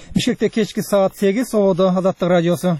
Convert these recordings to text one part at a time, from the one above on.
Бишкекте кечки саат 8, Ободо Азаттык радиосу.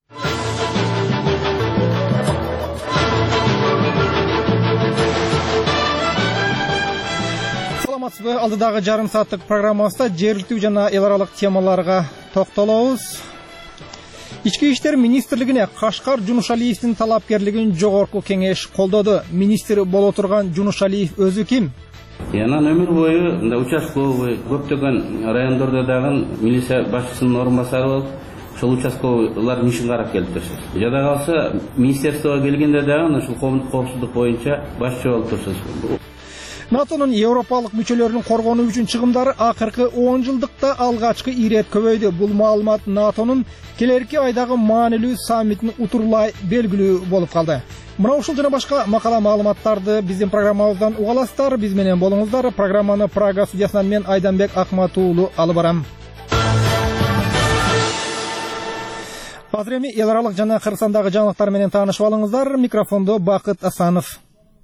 Саламатсызбы? Алдыдагы жарым сааттык программабызда жергиликтүү жана эл аралык темаларга токтолобуз. Ички иштер министрлигине Кашкар Жунушалиевдин талапкерлигин жогорку кеңеш колдоду. Министр боло турган Жунушалиев өзү ким? Анан өмүр бою участковый көптөгөн райондордо дагы милиция башчысынын орун басары болуп, ошол участковыйлардын ишин карап келип турсуз. Жада калса министерствого келгенде дагы ушул коомдук коопсуздук боюнча башчы болуп турсуз. НАТОнун Европалык мүчөлөрүн коргонуу үчүн чыгымдары акыркы 10 жылдыкта алгачкы ирет көбөйдү. Бул маалымат НАТОнун келерки айдагы маанилүү саммитин утурлай белгилүү болуп калды. Мына ушул жана башка макала маалыматтарды биздин программабыздан угаласыздар. Биз менен болуңуздар. Программаны Прага студиясынан мен Айданбек Акмат уулу алып барам. Азыр эми эл аралык жана Кыргызстандагы жаңылыктар менен таанышып алыңыздар. Микрофондо Бакыт Асанов.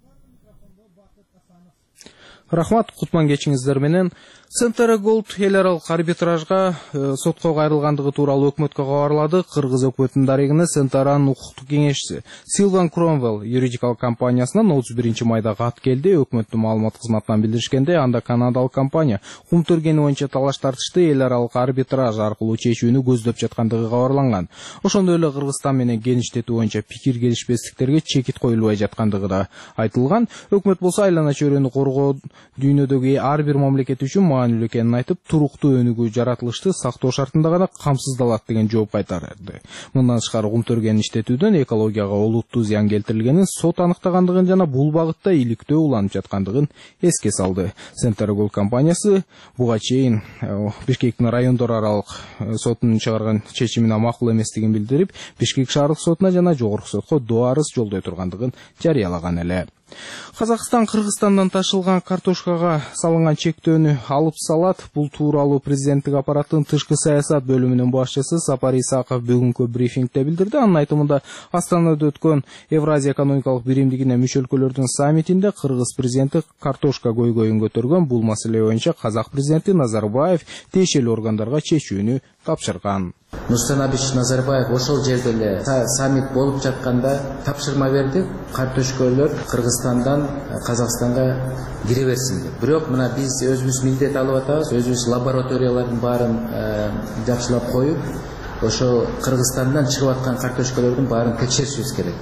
Рахмат, кутман кечиңиздер менен. Центр Голд эл аралык арбитражга сотко кайрылгандыгы тууралуу өкмөткө кабарлады. Кыргыз өкмөтүнүн дарегине Центранын укуктук кеңешчиси Силван Кромвелл юридикалык компаниясынан 31 майда кат келди. Өкмөттүн маалымат кызматынан билдиришкенде, анда канадалык компания кум тергени боюнча талаш тартышты эл аралык арбитраж аркылуу чечүүнү көздөп жаткандыгы кабарланган. Ошондой эле Кыргызстан менен кен иштетүү боюнча пикир келишпестиктерге чекит коюлбай жаткандыгы да айтылган. Өкмөт болсо айлана чөйрөнү коргоо дүйнөдөгү ар бир мамлекет үчүн маанилүү экенин айтып, туруктуу өнүгүү жаратылышты сактоо шартында гана камсыздалат деген жооп кайтарды. Мындан тышкары кум тергенин иштетүүдөн экологияга олуттуу зыян келтирилгенин сот аныктагандыгын жана бул багытта иликтөө уланып жаткандыгын эске салды. Центргол компаниясы буга чейин Бишкектин райондор аралык сотунун чыгарган чечимине макул эместигин билдирип, Бишкек шаардык сотуна жана жогорку сотко доо арыз жолдой тургандыгын жарыялаган эле. Казакстан Кыргызстандан ташылган картошкага салынган чектөөнү алып салат. Бул тууралуу президенттик аппараттын тышкы саясат бөлүмүнүн башчысы Сапар Исаков бүгүнкү брифингде билдирди. Анын айтымында Астанада өткөн Евразия экономикалык биримдигине мүчө өлкөлөрдүн саммитинде кыргыз президенти картошка көйгөйүн көтөргөн. Бул маселе боюнча казак президенти Назарбаев тиешелүү органдарга чечүүнү тапшырган. Нурсултан Абишевич Назарбаев ошол жерде эле саммит болуп жатканда тапшырма берди. Картошкөлөр Кыргызстандан Казакстанга кире берсин деп. Бирок мына биз өзүбүз милдет алып атабыз, өзүбүз лабораториялардын баарын жакшылап коюп, ошо Кыргызстандан чыгып аткан картошкөлөрдүн баарын текшеришибиз керек.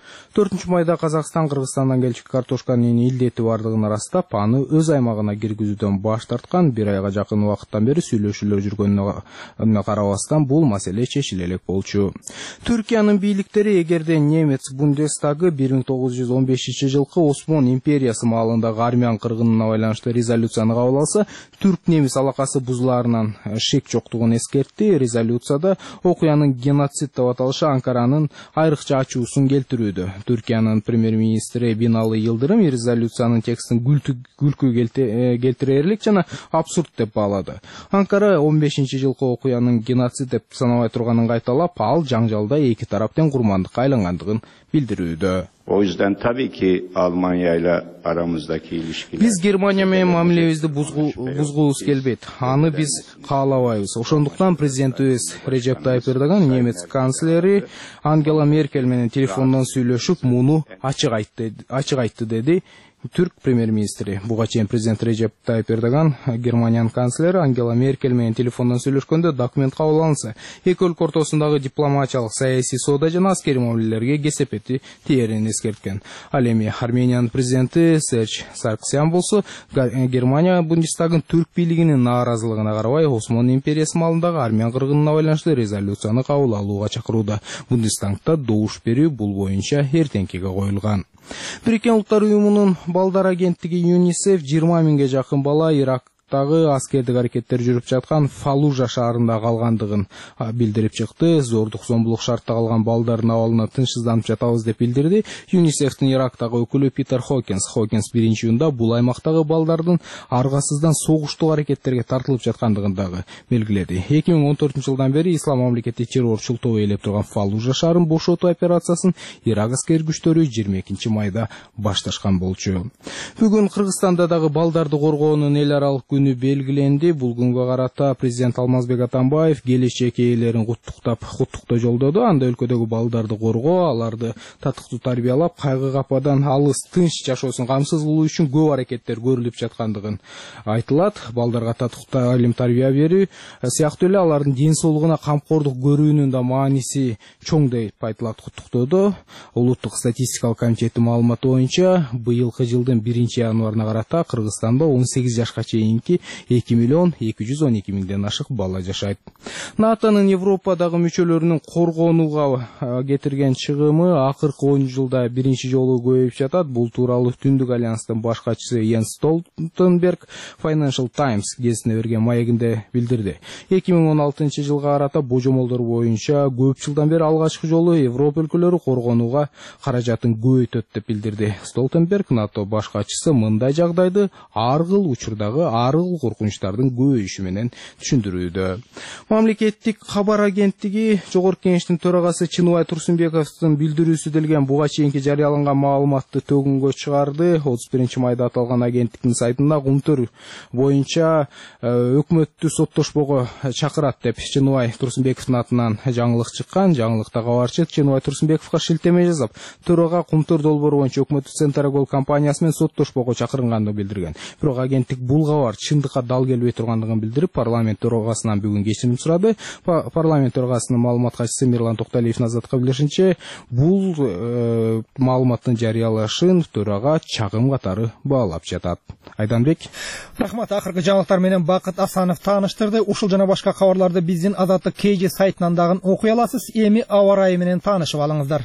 4 майда Казакстан Кыргызстандан келчү картошканын илдети бардыгын ырастап, аны өз аймагына киргизүүдөн баш тарткан. 1 айга жакын убакыттан бери сүйлөшүүлөр жүргөнүнө карабастан бул маселе чечиле элек болчу. Түркиянын бийликтери эгерде немец Бундестагы 1915 жылкы Осман империясы маалындагы армян кыргынына байланыштуу резолюцияны кабыл алса, түрк-немис алакасы бузулаарынан шек жоктугун эскертти. Резолюцияда окуянын геноцид деп аталышы Анкаранын айрыкча ачуусун келтирүүдө. Түркиянын премьер-министри Бинали Йылдырым резолюциянын текстин күлкү келтирерлик жана абсурд деп баалады. Анкара 15 жылкы окуянын геноцид деп санабай турганын кайталап, ал жаңжалда эки тарап тең курмандыкка айлангандыгын билдирүүдө. O yüzden tabii ki Almanya ile aramızdaki ilişkiler. Биз Германия менен мамилебизди бузгубуз келбейт. Аны биз каалабайбыз. Ошондуктан президентибиз Режеп Тайып Эрдоган немец канцлери Ангела Меркель менен телефондон сүйлөшүп, муну ачык айтты деди түрк премьер-министри. Буга чейин президент Режеп Тайып Эрдоган Германиянын канцлери Ангела Меркель менен телефондон сүйлөшкөндө документ кабыл алынса, эки өлкө ортосундагы дипломатиялык, саясий, соода жана аскерий мамилелерге кесепети тиерин эскерткен. Ал эми Армениянын президенти Серж Сарксян болсо, Германия Бундестагын түрк бийлигинин нааразылыгына карабай, Осман империясы маалындагы армян кыргынына байланыштуу резолюцияны кабыл алууга чакырууда. Бундестагда добуш берүү бул боюнча эртеңкиге коюлган. Бириккен Улуттар Уюмунун балдар агенттиги ЮНИСЕФ 20 миңге жакын бала Ирактагы аскердик аракеттер жүрүп жаткан Фалужа шаарында калгандыгын билдирип чыкты. Зордук зомбулук шартта калган балдардын абалына тынчсызданып жатабыз деп билдирди ЮНИСЕФтин Ирактагы өкүлү Питер Хокинс. Хокинс биринчи июнда бул аймактагы балдардын аргасыздан согуштук аракеттерге тартылып жаткандыгын дагы белгиледи. 2014 жылдан бери Ислам мамлекети террорчул тобу ээлеп турган Фалужа шаарын бошотуу операциясын Ирак аскер күчтөрү 22 майда башташкан болчу. Бүгүн Кыргызстанда дагы балдарды коргоонун эл аралык күнү белгиленди. Бул күнгө карата президент Алмазбек Атамбаев келечек ээлерин куттуктоо жолдоду. Анда өлкөдөгү балдарды коргоо, аларды татыктуу тарбиялап, кайгы кападан алыс, тынч жашоосун камсыз кылуу үчүн көп аракеттер көрүлүп жаткандыгын айтылат. Балдарга татыктуу талим тарбия берүү сыяктуу эле алардын ден соолугуна камкордук көрүүнүн да мааниси чоң деп айтылат куттуктоодо. Улуттук статистикалык комитеттин маалыматы боюнча быйылкы жылдын 1-январына карата Кыргызстанда 18 жашка чейинки 2.212.000ден ашык бала жашайт. НАТОнун Европадагы мүчөлөрүнүн коргонууга кетирген чыгымы акыркы 10 жылда биринчи жолу көбөйүп жатат. Бул тууралуу Түндүк альянстын баш катчысы Йенс Столтенберг Financial Times гезитине берген маегинде билдирди. 2016 жылга карата божомолдор боюнча көп жылдан бери алгачкы жолу Европа өлкөлөрү коргонууга каражатын көбөйтөт деп билдирди. Столтенберг НАТО баш катчысы мындай жагдайды ар кыл учурдагы ар кыл коркунучтардын көбөйүшү менен түшүндүрүүдө. Мамлекеттик кабар агенттиги Жогорку Кеңештин төрагасы Чыныбай Турсунбековдун билдирүүсү делген буга чейинки жарыяланган маалыматты төгүнгө чыгарды. 31 майда аталган агенттиктин сайтында Кумтөр боюнча өкмөттү соттошпого чакырат деп Чыныбай Турсунбековдун атынан жаңылык чыккан. Жаңылыкта кабарчы Чыныбай Турсунбековго шилтеме жасап, төрага Кумтөр долбоору боюнча өкмөттү Центрагол компаниясы менен соттошпого чакыргандыгын билдирген. Бирок агенттик бул кабар чындыкка дал келбей тургандыгын билдирип, парламент төрагасынан бүгүн кечирим сурады. Парламент төрагасынын маалымат катчысы Мирлан Токталиев Азаттыкка билдиришинче, бул маалыматтын жарыялашын төрага чагым катары баалап жатат. Айданбек. Рахмат. Акыркы жаңылыктар менен Бакыт Асанов тааныштырды. Ушул жана башка кабарларды биздин Азаттык KG сайтынан дагы окуй аласыз. Эми аба ырайы менен таанышып алыңыздар.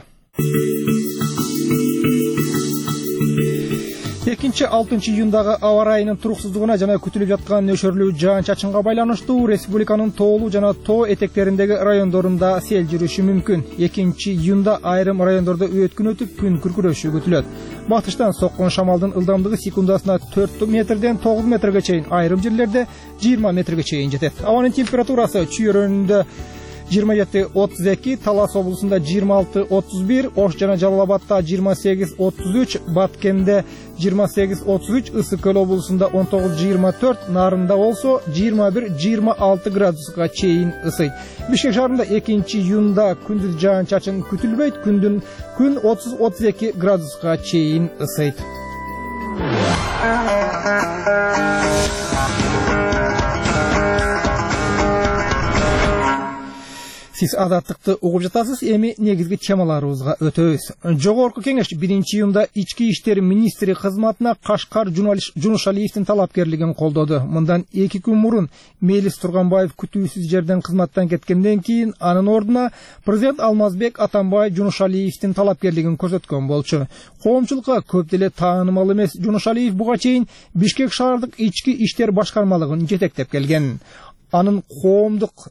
2-6 июндагы аба ырайынын туруксуздугуна жана күтүлүп жаткан нөшөрлүү жаан-чачынга байланыштуу республиканын тоолуу жана тоо этектериндеги райондорунда сел жүрүшү мүмкүн. 2 июнда айрым райондордо өткүн өтүп, күн күркүрөшү күтүлөт. Батыштан соккон шамалдын ылдамдыгы секундасына 4 метрден 9 метрге чейин, айрым жерлерде 20 метрге чейин жетет. Абанын температурасы Чүйөрөнүндө 27-32, Талас облусунда 26-31, Ош жана Жалал-Абадта 28-33, Баткенде 28-33, Ысык-Көл облусунда 19-24, Нарында болсо 21-26 градуска чейин ысыйт. Бишкек шаарында 2 июнда күндүз жаан-чачын күтүлбөйт, күн 30-32 градуска чейин ысыйт. Сиз Азаттыкты угуп жатасыз. Эми негизги темаларыбызга өтөбүз. Жогорку Кеңеш 1 июнда Ички иштер министри кызматына Кашкар Жунушалиевдин талапкерлигин колдоду. Мындан 2 күн мурун Мелис Турганбаев күтүүсүз жерден кызматтан кеткенден кийин анын ордуна президент Алмазбек Атамбаев Жунушалиевдин талапкерлигин көрсөткөн болчу. Коомчулукка көп деле таанымал эмес Жунушалиев буга чейин Бишкек шаардык ички иштер башкармалыгын жетектеп келген. Анын коомдук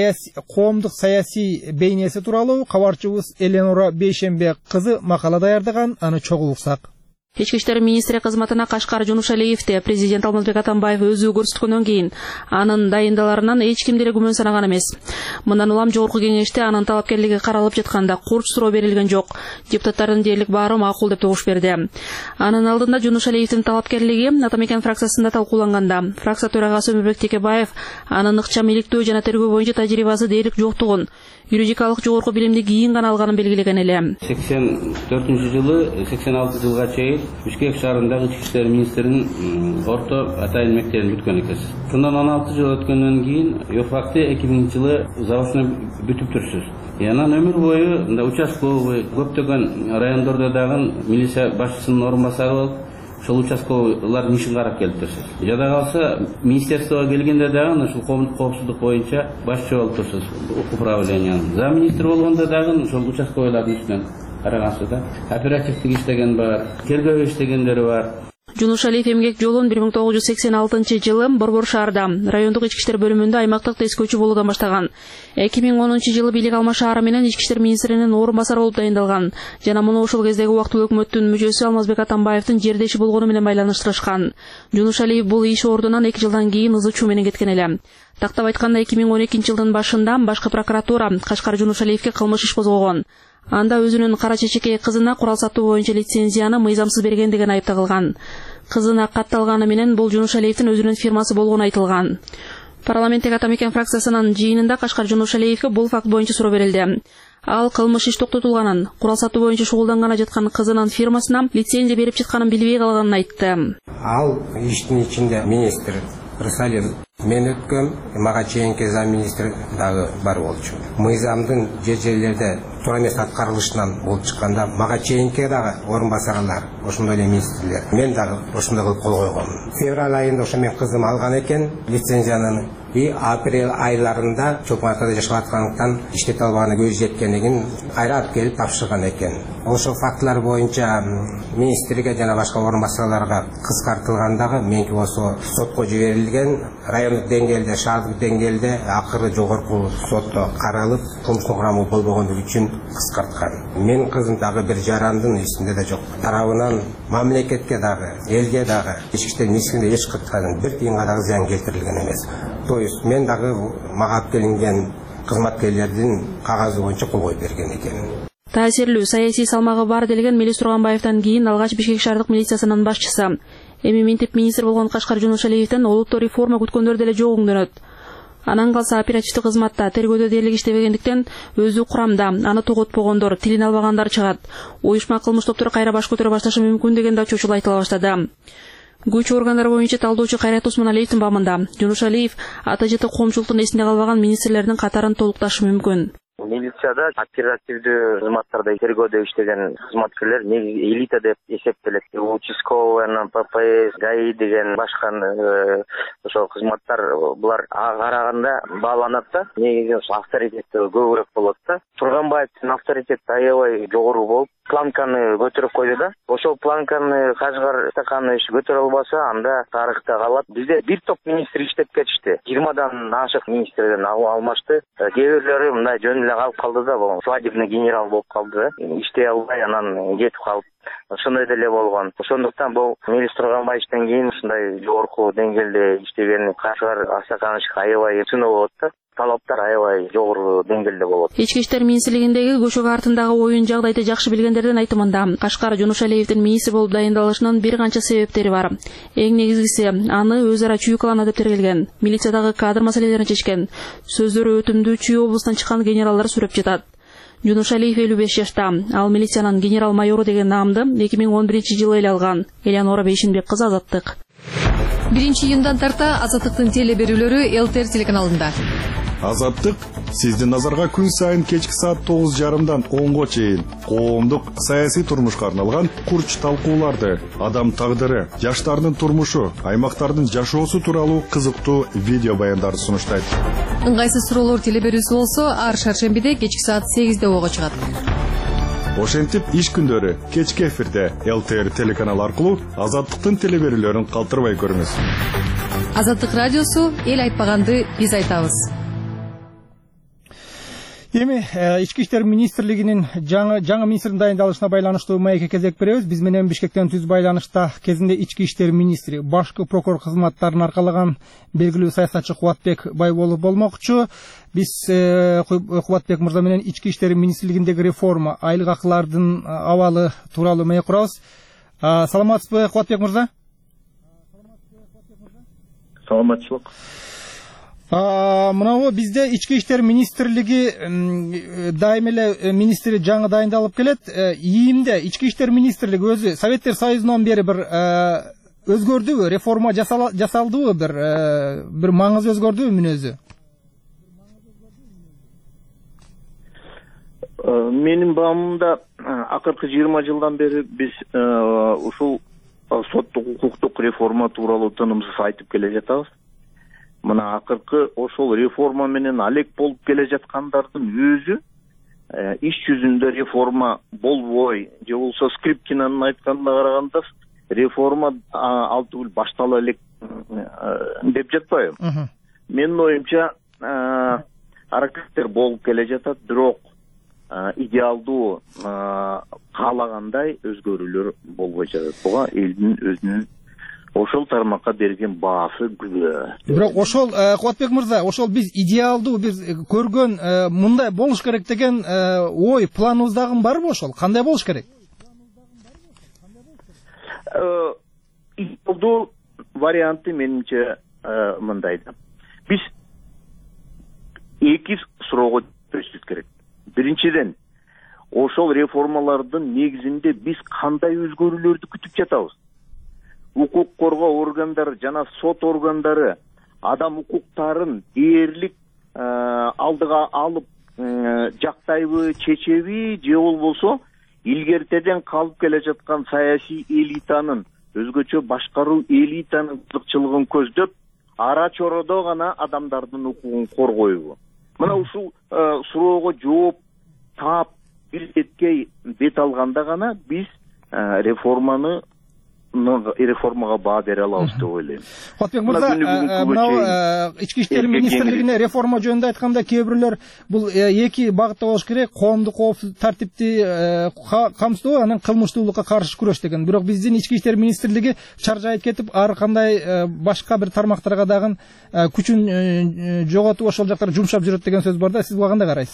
саясий бейнеси тууралуу кабарчыбыз Эленора Бейшембек кызы макала даярдаган, аны чогуу уксак. Ички иштер министри кызматына Кашкар Жунушалиевди президент Алмазбек Атамбаев өзү көрсөткөндөн кийин анын дайындаларынан эч ким деле күмөн санаган эмес. Мындан улам Жогорку Кеңеште анын талапкерлиги каралып жатканда курч суроо берилген жок. Депутаттардын дээрлик баары макул деп добуш берди. Анын алдында Жунушалиевдин талапкерлиги Атамекен фракциясында талкууланганда, фракция төрагасы Өмүрбек Текебаев анын ыкчам иликтөө жана тергөө боюнча тажрыйбасы дээрлик жоктугун, юридикалык жогорку билимди кийин гана алганын белгилеген эле. 84-жылы 86 жылга чейин Бишкек шаарындагы ички иштер министринин орто атайын мектебин бүткөн экенсиз. Шундан 16 жыл өткөндөн кийин юрфакты 2000 жылы заочно бүтүп турсуз. Анан өмүр бою мындай участковый көптөгөн райондордо дагы милиция башчысынын орун басары болуп, ошол участковыйлардын ишин карап келип турсуз. Жада калса министерствого келгенде дагы ушул коомдук коопсуздук боюнча башчы болуп турсуз управлениянын. За министр болгондо дагы ошол участковыйлардын үстүнөн карагансыз да. Оперативдик иштеген бар, тергөө иштегендери бар. Жунушалиев эмгек жолун 1986 жылы Борбор шаарда райондук ички иштер бөлүмүндө аймактык тескөөчү болуудан баштаган. 2010 жылы бийлик алма шаары менен ички иштер министринин орун басары болуп дайындалган жана муну ошол кездеги убактылуу өкмөттүн мүчөсү Алмазбек Атамбаевдин жердеши болгону менен байланыштырышкан. Жунушалиев бул иш ордунан 2 жылдан кийин ызы чуу менен кеткен эле. Тактап айтканда 2012 жылдын башында башкы прокуратура Кашкар Жунушалиевге кылмыш иш козгогон. Анда өзүнүн кара чечекей кызына курал сатуу боюнча лицензияны мыйзамсыз бергендигин айып тагылган. кызына катталганы менен бул Жунушалиевдин өзүнүн фирмасы болгону айтылган. Парламенттеги Атамекен фракциясынын жыйынында Кашкар Жунушалиевге бул факт боюнча суроо берилди. Ал кылмыш иш токтотулганын, курал сатуу боюнча шугулданганы жаткан кызынын фирмасына лицензия берип жатканын билбей калганын айтты. Ал иштин ичинде министр Рысалин мен өткөм, мага чейинки зам министр дагы бар болчу. Мыйзамдын жер-жерлерде туура эмес аткарылышынан болуп чыкканда мага чейинки дагы орун басарлар, ошондой эле министрлер. Мен дагы ошондой кылып кол койгом. Февраль айында ошо мен кызым алган экен лицензияны. Апрель айларында чоң атада жашап аткандыктан иштете албаганы көзү жеткендигин кайра алып келип тапшырган экен. Ошол фактылар боюнча министрге жана башка орун басарларга кыскартылгандагы меники болсо сотко жиберилген, райондук деңгээлде, шаардык деңгээлде акыры жогорку сотто каралып, кылмыштын курамы болбогондугу үчүн кыскарткан. Мен кызым дагы бир жарандын эсинде да жок. Тарабынан мамлекетке дагы, элге дагы, ички иштер министрлигине эч кырткан бир тыйынга дагы зыян келтирилген эмес. То есть мен дагы мага алып келинген кызматкерлердин кагазы боюнча кол коюп берген экен. Таасирлүү саясий салмагы бар делген Мелис Турганбаевден кийин алгач Бишкек шаардык милициясынын башчысы. Эми минтип министр болгон Кашкар Жунушалиевден олуттуу реформа күткөндөр деле жок өңдөнөт. Анан калса оперативдик кызматта тергөөдө дээрлик иштебегендиктен өзү курамда аны тоготпогондор, тилин албагандар чыгат. Уюшма кылмыш топтуру кайра баш көтөрө башташы мүмкүн деген да чочул айтыла баштады. Күч органдары боюнча талдоочу Кайрат Усманалиевдин бабында Жунушалиев АТЖ коомчулуктун эсинде калбаган министрлердин катарын толукташы мүмкүн. Милицияда оперативдүү кызматтарда тергөөдө иштеген кызматкерлер негизи элита деп эсептелет. Участковый, ППС, ГАИ деген башка ошол кызматтар булар караганда бааланат да. Негизи авторитети көбүрөөк болот да. Турганбаевдин авторитети аябай жогору болуп, планканы көтөрүп койду да. Ошол планканы Кашкар стаканы көтөрө албаса, анда тарыхта калат. Бизде бир топ министр иштеп кетишти. 20дан ашык министрден алмашты. Кээ бирлери мындай жөн эле калып калды да, свадебный генерал болуп калды да. Иштей албай анан кетип калып. Ошондой деле болгон. Ошондуктан бул Мелис Турганбаевден кийин ушундай жогорку деңгээлде иштеген Кашкар Асаканович аябай сыноо болот да. Талаптар аябай жогору деңгээлде болот. Ички иштер министрлигиндеги көчөк артындагы оюн жагдайды жакшы билгендердин айтымында Кашкар Жунушалиевдин министр болуп дайындалышынын бир канча себептери бар. Эң негизгиси аны өз ара чүйкалана деп тергелген. Милициядагы кадр маселелерин чечкен. Сөздөрү өтүмдүү Чүй облусунан чыккан генералдар сүрөп жатат. Жунушалиев 55 жашта. Ал милициянын генерал-майору деген наамды 2011-жылы эле алган. Элеонора Бейшинбек кызы, Азаттык. 1-июндан тарта Азаттыктын теле берүүлөрү ЛТР телеканалында. Азаттык сиздин назарга күн сайын кечки саат 9:30дан 10го чейин коомдук саясий турмушка арналган курч талкууларды, адам тагдыры, жаштардын турмушу, аймактардын жашоосу тууралуу кызыктуу видео баяндарды сунуштайт. Ыңгайсыз суроолор теле берүүсү болсо, ар шаршембиде кечки саат 8де ого чыгат. Ошентип иш күндөрү кечки эфирде ЛТР телеканалы аркылуу Азаттыктын теле берүүлөрүн калтырбай көрүңүз. Азаттык радиосу эл айтпаганды биз айтабыз. Эми ички иштер министрлигинин жаңы министрдин дайындалышына байланыштуу маекке кезек беребиз. Биз менен Бишкектен түз байланышта кезинде ички иштер министри, башкы прокурор кызматтарын аркалаган белгилүү саясатчы Кубатбек Байболов болмокчу. Биз Кубатбек мырза менен ички иштер министрлигиндеги реформа, айлык акылардын абалы тууралуу маек курабыз. Саламатсызбы, Кубатбек мырза? Саламатчылык. Мынабу бизде ички иштер министрлиги дайым эле министри жаңы дайындалып келет. ИИМде ички иштер министрлиги өзү Советтер Союзунан бери бир өзгөрдүбү, реформа жасалдыбы, бир маңыз өзгөрдүбү мүнөзү? Менин баамымда акыркы 20 жылдан бери биз ушул соттук укуктук реформа тууралуу тынымсыз айтып келе жатабыз. Мына акыркы ошол реформа менен алек болуп келе жаткандардын өзү иш жүзүндө реформа болбой, же болсо Скрипкинанын айтканына караганда реформа ал түгүл баштала элек деп жатпайбы? Менин оюмча аракеттер болуп келе жатат, бирок идеалдуу каалагандай өзгөрүүлөр болбой жатат. Буга элдин өзүнүн ошол тармакка берген баасы күбө. Бирок ошол Кубатбек мырза, ошол биз идеалдуу биз көргөн мындай болуш керек деген ой, планыбыздагы барбы ошол? Кандай болуш керек? идеалдуу варианты менимче мындайда. Биз эки суроого жооп керек. Биринчиден, ошол реформалардын негизинде биз кандай өзгөрүүлөрдү күтүп жатабыз? Укук коргоо органдары жана сот органдары адам укуктарын дээрлик алдыга алып жактайбы, чечеби, же болбосо илгертеден калып келе жаткан саясий элитанын, өзгөчө башкаруу элитанын кызыкчылыгын көздөп, ара чородо гана адамдардын укугун коргойбу? Мына ушул суроого жооп таап бир четке бет алганда гана биз реформага баа бере алабыз деп ойлойм. Куатбек мырза, мынау ички иштер министрлигине реформа жөнүндө айтканда кээ бирлер бул эки багытта болуш керек, коомдук коопсуздук тартипти камсыздоо, анан кылмыштуулукка каршы күрөш деген. Бирок биздин ички иштер министрлиги чаржайып кетип, ар кандай башка бир тармактарга дагы күчүн жоготуп ошол жактар жумшап жүрөт деген сөз бар да, сиз буга кандай карайсыз?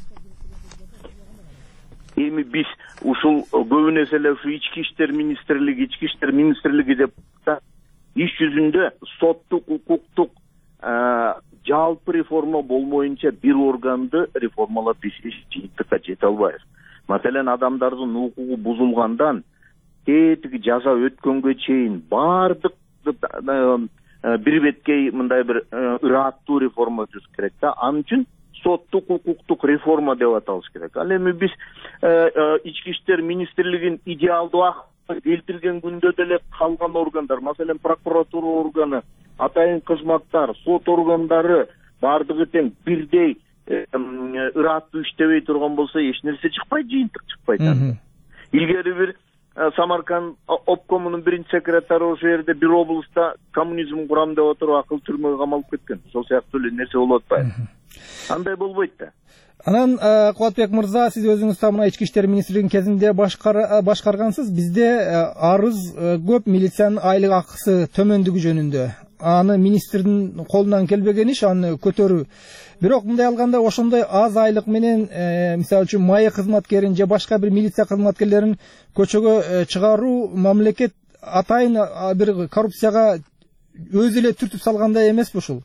Эми биз ушул көбүнесе эле ушу ички иштер министрлиги деп иш жүзүндө соттук, укуктук жалпы реформа болмоюнча бир органды реформалап биз жыйынтыкка жете албайбыз. Маселен, адамдардын укугу бузулгандан тетиги жаза өткөнгө чейин баардык бир беткей мындай бир ырааттуу реформа түзүш керек да. Анын үчүн соттук, укуктук реформа деп аталыш керек. Ал эми биз ички иштер министрлигин идеалдуу келтирген күндө деле калган органдар, маселен прокуратура органы, атайын кызматтар, сот органдары бардыгы тең бирдей ырааттуу иштебей турган болсо эч нерсе чыкпайт, жыйынтык чыкпайт. Илгери бир Самарканд обкомунун биринчи секретары ошол жерде бир облуста коммунизм курам деп отуруп акыл түрмөгө камалып кеткен. Ошол сыяктуу эле нерсе болуп атпайбы? Андай болбойт да. Анан Куатбек мырза, сиз өзүңүз мына ички иштер министрлигинин кезинде башкаргансыз. Бизде арыз көп милициянын айлык акысы төмөндүгү жөнүндө. Аны министрдин колунан келбеген иш, аны көтөрүү. Бирок мындай алганда ошондой аз айлык менен мисалы үчүн майы кызматкерин же башка бир милиция кызматкерлерин көчөгө чыгаруу мамлекет атайын бир коррупцияга өзү эле түртүп салгандай эмеспи ушул?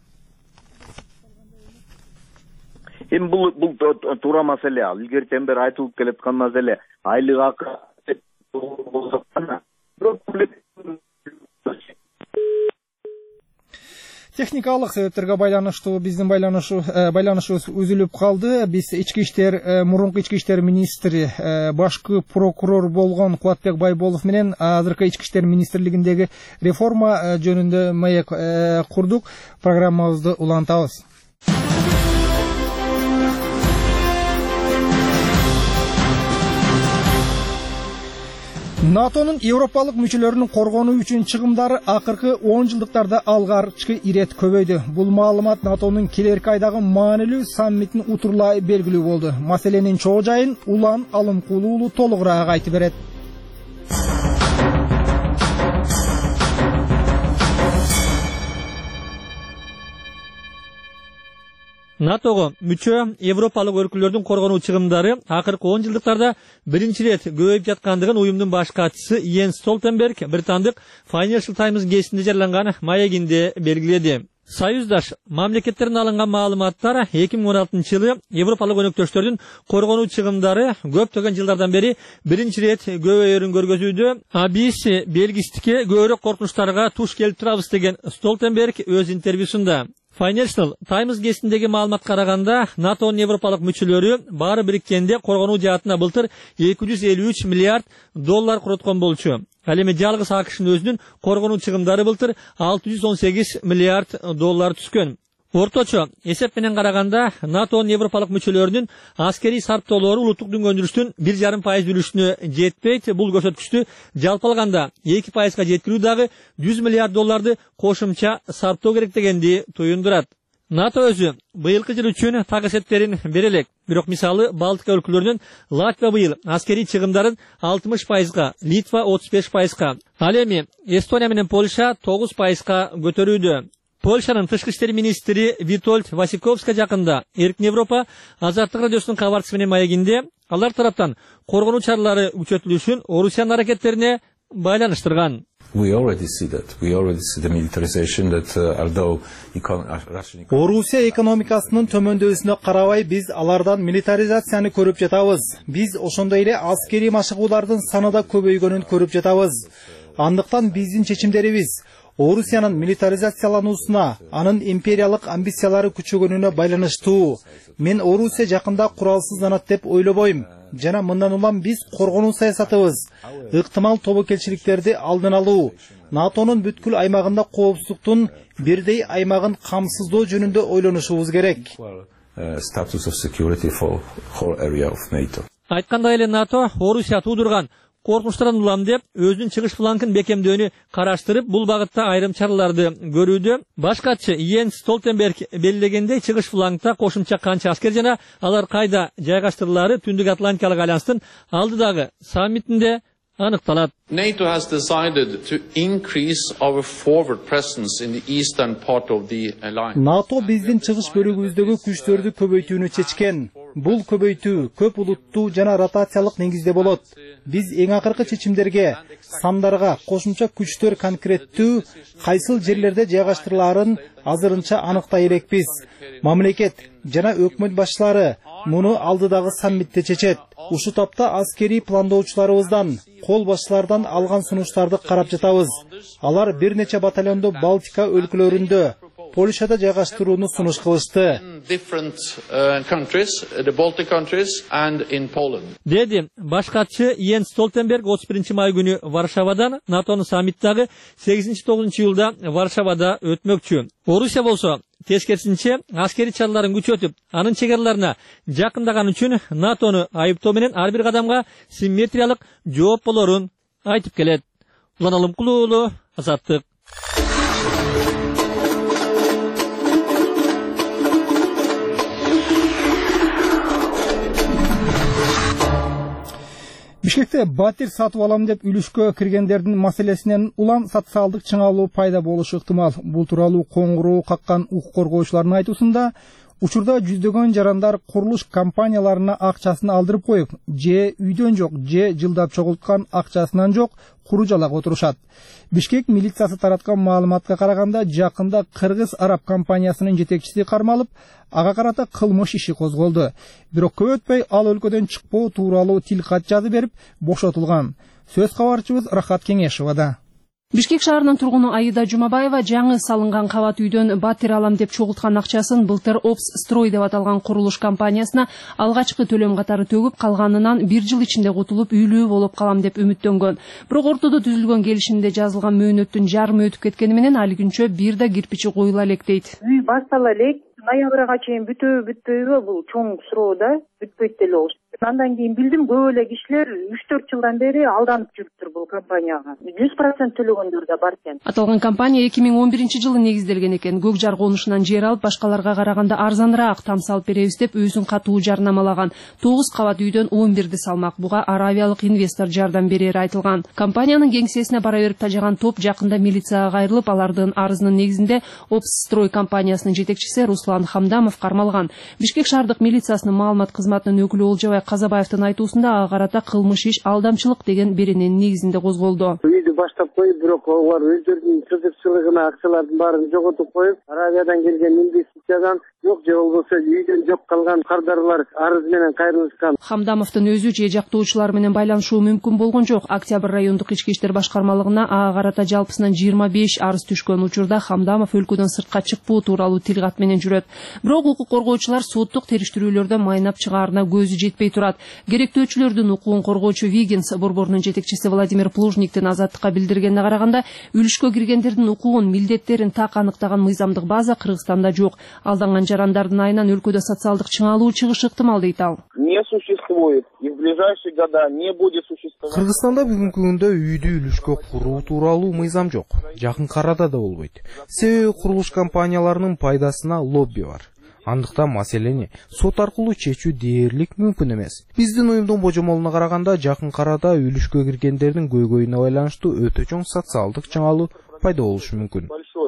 Эми бул туура маселе. Ал илгертен бери айтылып келаткан маселе. Айлык акы техникалык себептерге байланыштуу биздин байланышыбыз үзүлүп калды. Биз мурунку ички иштер министри, башкы прокурор болгон Куатбек Байболов менен азыркы ички иштер министрлигиндеги реформа жөнүндө маек курдук. Программабызды улантабыз. НАТОнун Европалык мүчөлөрүнүн коргонуу үчүн чыгымдары акыркы 10 жылдыктарда алгарчкы ирет көбөйдү. Бул маалымат НАТОнун келерки айдагы маанилүү саммитин утурлай белгилүү болду. Маселенин чоо жайын Улан Алымкулуу уулу толугураак айтып берет. НАТОго мүчө Европалык өлкөлөрдүн коргонуу чыгымдары акыркы 10 жылдыктарда биринчи ирет көбөйүп жаткандыгын уюмдун баш катчысы Йенс Столтенберг британдык Financial Times гезитинде жарыяланган маегинде белгиледи. Союздаш мамлекеттерден алынган маалыматтар 2016 жылы Европалык өнөктөштөрдүн коргонуу чыгымдары көптөгөн жылдардан бери биринчи ирет көбөйөрүн көргөзүүдө. Биз белгистикке көбүрөөк коркунучтарга туш келип турабыз деген Столтенберг өз интервьюсунда. Financial Times гезитиндеги маалыматка караганда, НАТОнун Европалык мүчөлөрү баары бириккенде коргонуу жаатына былтыр 253 миллиард доллар куроткон болчу. Ал эми жалгыз АКШнын өзүнүн коргонуу чыгымдары былтыр 618 миллиард доллар түскөн. Орточо эсеп менен караганда, НАТОнун Европалык мүчөлөрүнүн аскерий сарптоолору улуттук дүнгөндүрүштүн 1,5% үлүшүнө жетпейт. Бул көрсөткүчтү жалпы алганда 2%га жеткирүү дагы 100 миллиард долларды кошумча сарптоо керек дегенди туюндурат. НАТО өзү быйылкы жыл үчүн так эсептерин бере элек. Бирок мисалы Балтика өлкөлөрүнөн Латвия быйыл аскерий чыгымдарын 60%га, Литва 35%га, ал эми Эстония менен Польша 9%га көтөрүүдө. Польшанын тышкы иштер министри Витольд Васиковска жакында Эркин Европа Азаттык радиосунун кабарчысы менен маегинде алар тараптан коргонуу чаралары күчөтүлүшүн, Орусиянын аракеттерине байланыштырган. Орусия экономикасынын төмөндөсүнө карабай биз алардан милитаризацияны көрүп жатабыз. Биз ошондой эле аскери машыгуулардын саны да көбөйгөнүн көрүп жатабыз. Андыктан биздин чечимдерибиз Орусиянын милитаризациялануусуна, анын империялык амбициялары күчөгөнүнө байланыштуу. Мен Орусия жакында куралсызданат деп ойлобойм. Жана мындан улам биз коргонуу саясатыбыз, ыктымал тобокелчиликтерди алдын алуу, НАТОнун бүткүл аймагында коопсуздуктун бирдей аймагын камсыздоо жөнүндө ойлонушубуз керек. Айткандай эле НАТО Орусия туудурган коркунучтардан улам деп өзүнүн чыгыш флангын бекемдөөнү караштырып, бул багытта айрым чараларды көрүүдө. Баш катчы Йенс Столтенберг белгилегендей, чыгыш флангда кошумча канча аскер жана алар кайда жайгаштырылары Түндүк Атлантикалык альянстын алдыдагы саммитинде аныкталат. NATO has decided to increase our forward presence in the eastern part of the alliance. НАТО биздин чыгыш бөлүгүбүздөгү күчтөрдү көбөйтүүнү чечкен. Бул көбөйтүү көп улуттуу жана ротациялык негизде болот. Биз эң акыркы чечимдерге, сандарга, кошумча күчтөр конкреттүү кайсыл жерлерде жайгаштырылаарын азырынча аныктай элекпиз. Мамлекет жана өкмөт башчылары муну алдыдагы саммитте чечет. Ушу тапта аскери пландоочуларыбыздан, кол башчылардан алган сунуштарды карап жатабыз. Алар бир нече батальонду Балтика өлкөлөрүндө, Польшада жайгаштырууну сунуш кылышты. Деди баш катчы Йенс Столтенберг 31 май күнү Варшавадан НАТОнун саммиттагы 8-9 июлда Варшавада өтмөкчү. Орусия болсо тескерисинче аскери чараларын күчөтүп, анын чегарларына жакындаган үчүн НАТОну айыптоо менен ар бир кадамга симметриялык жооп болорун айтып келет. Улан Алымкулуу уулу, Азаттык. Бишкекте батир сатып алам деп үлүшкө киргендердин маселесинен улам социалдык чыңалуу пайда болушу ыктымал. Бул тууралуу коңгуроо каккан укук коргоочулардын айтуусунда, учурда жүздөгөн жарандар курулуш компанияларына акчасын алдырып коюп, же үйдөн жок, же жылдап чогулткан акчасынан жок, куру жалак отурушат. Бишкек милициясы тараткан маалыматка караганда, жакында кыргыз-араб компаниясынын жетекчиси кармалып, ага карата кылмыш иши козголду. Бирок көп өтпөй ал өлкөдөн чыкпоо тууралуу тилкат жазып берип, бошотулган. Сөз кабарчыбыз Рахат Кеңешовада. Бишкек шаарынын тургуну Аида Жумабаева жаңы салынган кабат үйдөн батир алам деп чогулткан акчасын былтыр Опс Строй деп аталган курулуш компаниясына алгачкы төлөм катары төгүп, калганынан 1 жыл ичинде кутулуп, үйлүү болуп калам деп үмүттөнгөн. Бирок ортодо түзүлгөн келишимде жазылган мөөнөттүн жарымы өтүп кеткени менен али күнчө бир да кирпичи коюла элек дейт. Үй баштала элек, ноябрга чейин бүтөбү бул чоң суроо да, бүтпөйт деле болуш. Андан кийин билдим, көп эле кишилер 3-4 жылдан бери алданып жүрүптүр бул компанияга. 100% төлөгөндөр да бар экен. Аталган компания 2011-жылы негизделген экен. Көк жар конушунан жер алып, башкаларга караганда арзаныраак там салып беребиз деп өзүн катуу жарнамалаган. 9 кабат үйдөн 11ди салмак. Буга аравиялык инвестор жардам берери айтылган. Компаниянын кеңсесине бара берип тажаган топ жакында милицияга кайрылып, алардын арызынын негизинде Опс Строй компаниясынын жетекчиси Руслан Хамдамов кармалган. Бишкек шаардык милициясынын маалымат кызматынын өкүлү Олжобай Казабаевдин айтуусунда ага карата кылмыш иш алдамчылык деген берененин негизинде козголду. Үйдү баштап коюп, бирок алар өздөрүнүн кызыкчылыгына акчалардын баарын жоготуп коюп, Аравиядан келген инвестициядан жок, же болбосо үйдөн жок калган кардарлар арыз менен кайрылышкан. Хамдамовдун өзү же жактоочулар менен байланышуу мүмкүн болгон жок. Октябрь райондук ички иштер башкармалыгына ага карата жалпысынан 25 арыз түшкөн. Учурда Хамдамов өлкөдөн сыртка чыкпоо тууралуу тилкат менен жүрөт. Бирок укук коргоочулар соттук териштирүүлөрдө майнап чыгаарына көзү жетпей турат. Керектөөчүлөрдүн укугун коргоочу Вигенс борборунун жетекчиси Владимир Плужниктин Азаттыкка билдиргенине караганда, үлүшкө киргендердин укугун, милдеттерин так аныктаган мыйзамдык база Кыргызстанда жок. Алданган жарандардын айынан өлкөдө социалдык чыңалуу чыгышы ыктымал дейт ал. Не существует и в ближайшие года не будет существовать. Кыргызстанда бүгүнкү күндө үйдү үлүшкө куруу тууралуу мыйзам жок. Жакын арада да болбойт. Себеби курулуш компанияларынын пайдасына лобби бар. Андыктан маселени сот аркылуу чечүү дээрлик мүмкүн эмес. Биздин уюмдун божомолуна караганда, жакын арада үлүшкө киргендердин көйгөйүнө байланыштуу өтө чоң социалдык чыңалуу пайда болушу мүмкүн.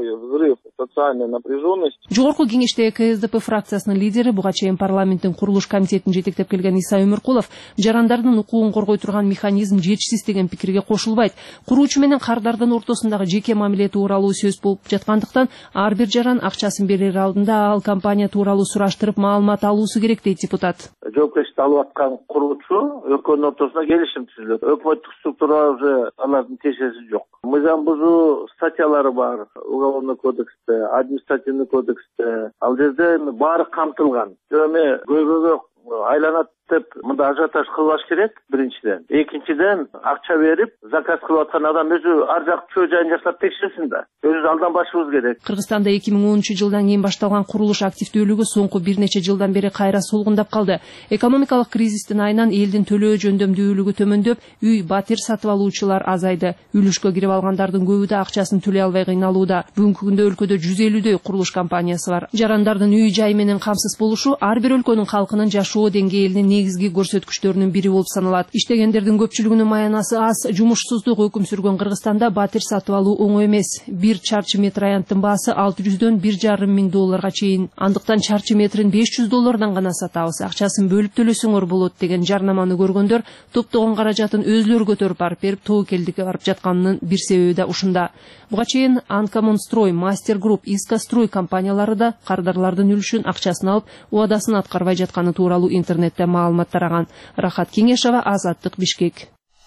Жогорку кеңештеги КСДП фракциясынын лидери буга чейин парламенттин курулуш комитетин жетектеп келген Иса Өмүркулов жарандардын укугун коргой турган механизм жетишсиз деген пикирге кошулбайт. Куруучу менен кардардын ортосундагы жеке мамиле тууралуу сөз болуп жаткандыктан ар бир жаран акчасын берер алдында ал компания тууралуу сураштырып маалымат алуусу керек дейт депутат. Жоопкерчиликти алып аткан куруучу экөөнүн ортосунда келишим түзүлөт. Өкмөттүк структура уже алардын тиешеси жок. Мыйзам бузуу статьялары бар. Уголовный кодексте, административный кодексте. Ал жерде баары камтылган. Эми көйгөйгө айланат деп мында ажиотаж кылбаш керек биринчиден. Экинчиден акча берип заказ кылып аткан адам өзү ар жак чөө жайын жакшап текшерсин да. Өзүбүз алданбашыбыз керек. Кыргызстанда 2010-жылдан кийин башталган курулуш активдүүлүгү соңку бир нече жылдан бери кайра сулгундап калды. Экономикалык кризистин айынан элдин төлөө жөндөмдүүлүгү төмөндөп, үй батир сатып алуучулар азайды. Үлүшкө кирип алгандардын көбү да акчасын төлөй албай кыйналууда. Бүгүнкү күндө өлкөдө 150дөй курулуш компаниясы бар. Жарандардын үй жай менен камсыз болушу ар бир өлкөнүн халкынын жашоо деңгээлинин негизги көрсөткүчтөрүнүн бири болуп саналат. Иштегендердин көпчүлүгүнүн маянасы аз, жумушсуздук өкүм сүргөн Кыргызстанда батир сатып алуу оңой эмес. 1 чарчы метр аянттын баасы $600 $1,5 миң чейин. Андыктан чарчы метрин $500 гана сатабыз. Акчасын бөлүп төлөсөңөр болот деген жарнаманы көргөндөр топтогон каражатын өзлөрү көтөрүп барып берип, тобокелдикке барып жатканынын бир себеби да ушунда. Буга чейин Анкомонстрой, Мастер Групп, Искастрой компаниялары да кардарлардын үлүшүн акчасын алып, убадасын аткарбай жатканы тууралуу интернетте маалымат тараган. Рахат Кеңешова, Азаттык, Бишкек.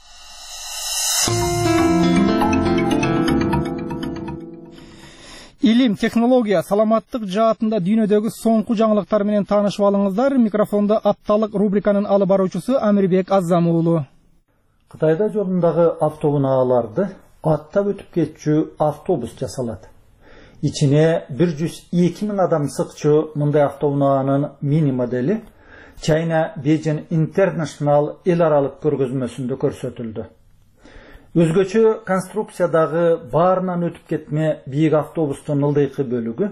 Илим, технология, саламаттык жаатында дүйнөдөгү соңку жаңылыктар менен таанышып алыңыздар. Микрофонда апталык рубриканын алып баруучусу Амирбек Азам уулу. Кытайда жолундагы автоунааларды аттап өтүп кетчү автобус жасалат. Ичине 102 000 адам сыкчу мындай автоунаанын мини модели China Beijing International эл аралык көргөзмөсүндө көрсөтүлдү. Өзгөчө конструкциядагы баарынан өтүп кетме бийик автобустун ылдыйкы бөлүгү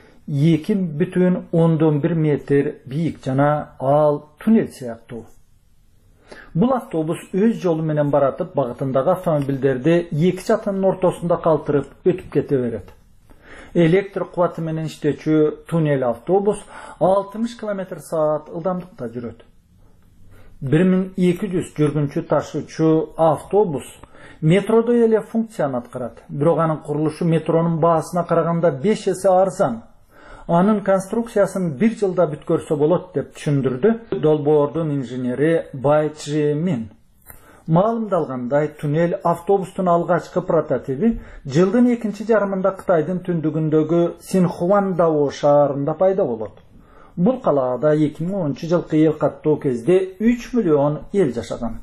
2,1 метр бийик жана ал туннель сыяктуу. Бул автобус өз жолу менен баратып, багытындагы автомобилдерди эки чатынын ортосунда калтырып өтүп кете берет. Электр кубаты менен иштечү туннель автобус 60 км/саат ылдамдыкта жүрөт. 1200 жүргүнчү ташуучу автобус метродой эле функцияны аткарат. Бирок анын курулушу метронун баасына караганда 5 эсе арзан. Анын конструкциясын 1 жылда бүткөрсө болот деп түшүндүрдү долбоордун инженери Бай Чжи Мин. Маалымдалгандай, туннель автобустун алгачкы прототиби жылдын экинчи жарымында Кытайдын түндүгүндөгү Синхуандао шаарында пайда болот. Бул калаада 2010-жылкы эл каттоо кезде 3 миллион эл жашаган.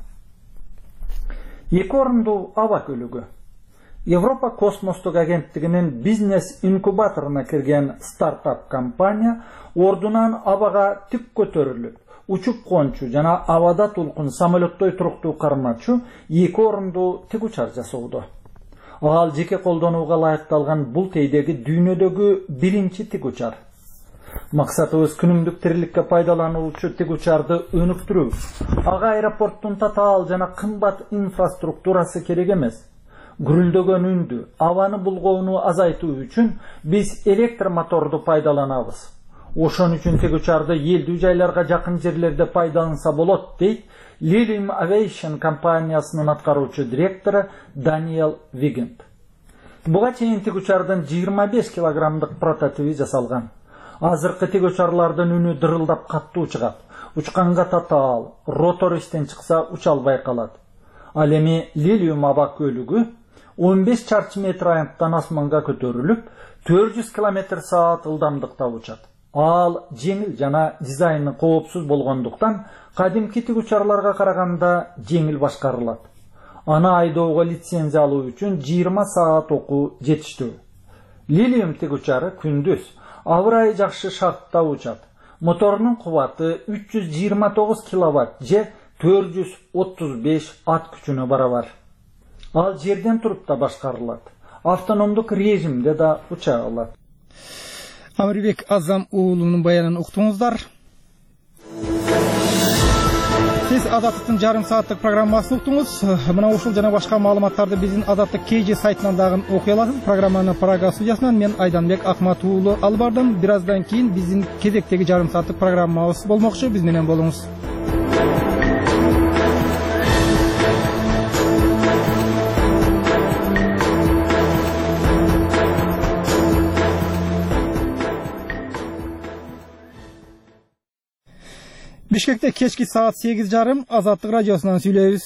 Эки орундуу аба көлүгү. Европа космостук агенттигинин бизнес инкубаторуна кирген стартап компания ордунан абага тик көтөрүлүп, учуп кончу жана абада тулкун самолеттой туруктуу кармачу эки орундуу тигучар жасоодо. Ал жеке колдонууга ылайыкталган бул тийдеги дүйнөдөгү биринчи тигучар. Максатыбыз күнүмдүк тириликке пайдалануучу тигучарды өнүктүрүү. Ага аэропорттун татаал жана кымбат инфраструктурасы керек эмес. Гүрүлдөгөн үндү, абаны булгоону азайтуу үчүн биз электр моторду пайдаланабыз. Ошон үчүн тигучарды элдүү жайларга жакын жерлерде пайдаланса болот, дейт Lilium Aviation компаниясынын аткаруучу директору Даниэл Вигент. Буга чейин тигучардын 25 килограммдык прототиби жасалган. Азыркы тигучарлардын үнү дырылдап каттуу чыгат. Учканга татаал, ротор иштен чыкса уча албай калат. Ал эми Lilium аба көлүгү 15 чарчы метр аянттан асманга көтөрүлүп, 400 км/саат ылдамдыкта учат. Ал жеңил жана дизайны коопсуз болгондуктан кадимки тигучарларга караганда жеңил башкарылат. Аны айдоого лицензия алуу үчүн 20 саат окуу жетиштүү. Lilium тигучары күндүз авыр ай жакшы шартта учат. Моторунун кубаты 329 киловатт же 435 ат күчүнө барабар. Ал жерден туруп да башкарылат. Автономдук режимде да уча алат. Амирбек Азам уулунун баянын уктуңуздар. Сиз Азаттыктын жарым сааттык программасын уктуңуз. Мына ушул жана башка маалыматтарды биздин Азаттык KG сайтынан дагы окуй аласыз. Программаны Прага студиясынан мен Айданбек Акмат уулу алып бардым. Бир аздан кийин биздин кезектеги жарым сааттык программабыз болмокчу. Биз менен болуңуз. Бишкекте кечки саат 8:30 Азаттык радиосунан сүйлөйбүз.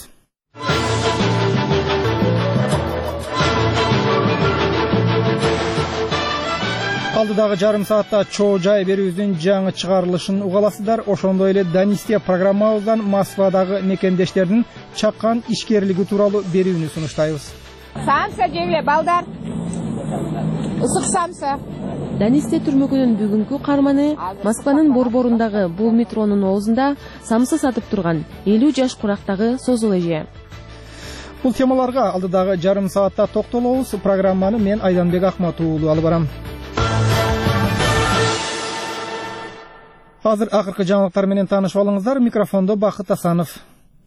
Алдыдагы жарым саатта чоо жай берүүбүздүн жаңы чыгарылышын угаласыздар. Ошондой эле Данисте программабыздан Москвадагы мекендештердин чаккан ишкерлиги тууралуу берүүнү сунуштайбыз. Самса жегле балдар. Ысык самса. Данисте түрмөгүнүн бүгүнкү карманы Москванын борборундагы бул метронун оозунда самсы сатып турган 50 жаш курактагы созул эже. Бул темаларга алдыдагы жарым саатта токтолобуз. Программаны мен Айданбек Акмат уулу алып барам. Азыр акыркы жаңылыктар менен таанышып алыңыздар. Микрофондо Бакыт Асанов.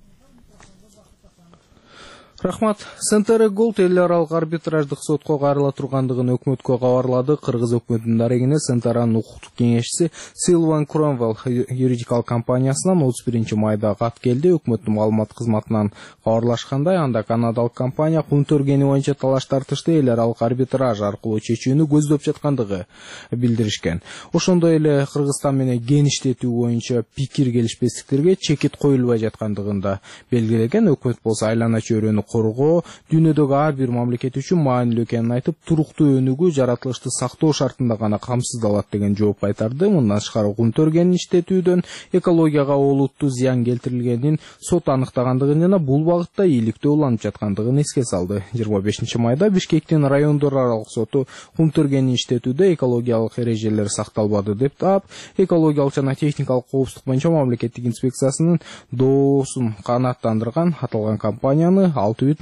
Рахмат. СНТР Голд эл аралык арбитраждык сотко кайрыла тургандыгын өкмөткө кабарлады. Кыргыз өкмөтүнүн дарегине СНТРнын укуктук кеңешчиси Силван Кромвелл юридикалык компаниясынан 31 майда кат келди. Өкмөттүн маалымат кызматынан кабарлашкандай, анда канадалык компания кум төргени боюнча талаш тартышты эл аралык арбитраж аркылуу чечүүнү көздөп жаткандыгы билдиришкен. Ошондой эле Кыргызстан менен кен иштетүү боюнча пикир келишпестиктерге чекит коюлбай жаткандыгын да белгилеген. Өкмөт болсо айлана чөйрөнү коргоо дүйнөдөгү ар бир мамлекет үчүн маанилүү экенин айтып, туруктуу өнүгүү жаратылышты сактоо шартында гана камсыздалат деген жооп кайтарды. Мындан тышкары кум төргенин иштетүүдөн экологияга олуттуу зыян келтирилгенин сот аныктагандыгын жана бул багытта ийгиликтүү уланып жаткандыгын эске салды. 25 майда Бишкектин райондор аралык соту кум төргенин иштетүүдө экологиялык эрежелер сакталбады деп таап, экологиялык жана техникалык коопсуздук боюнча мамлекеттик инспекциясынын доосун канааттандырган аталган компанияны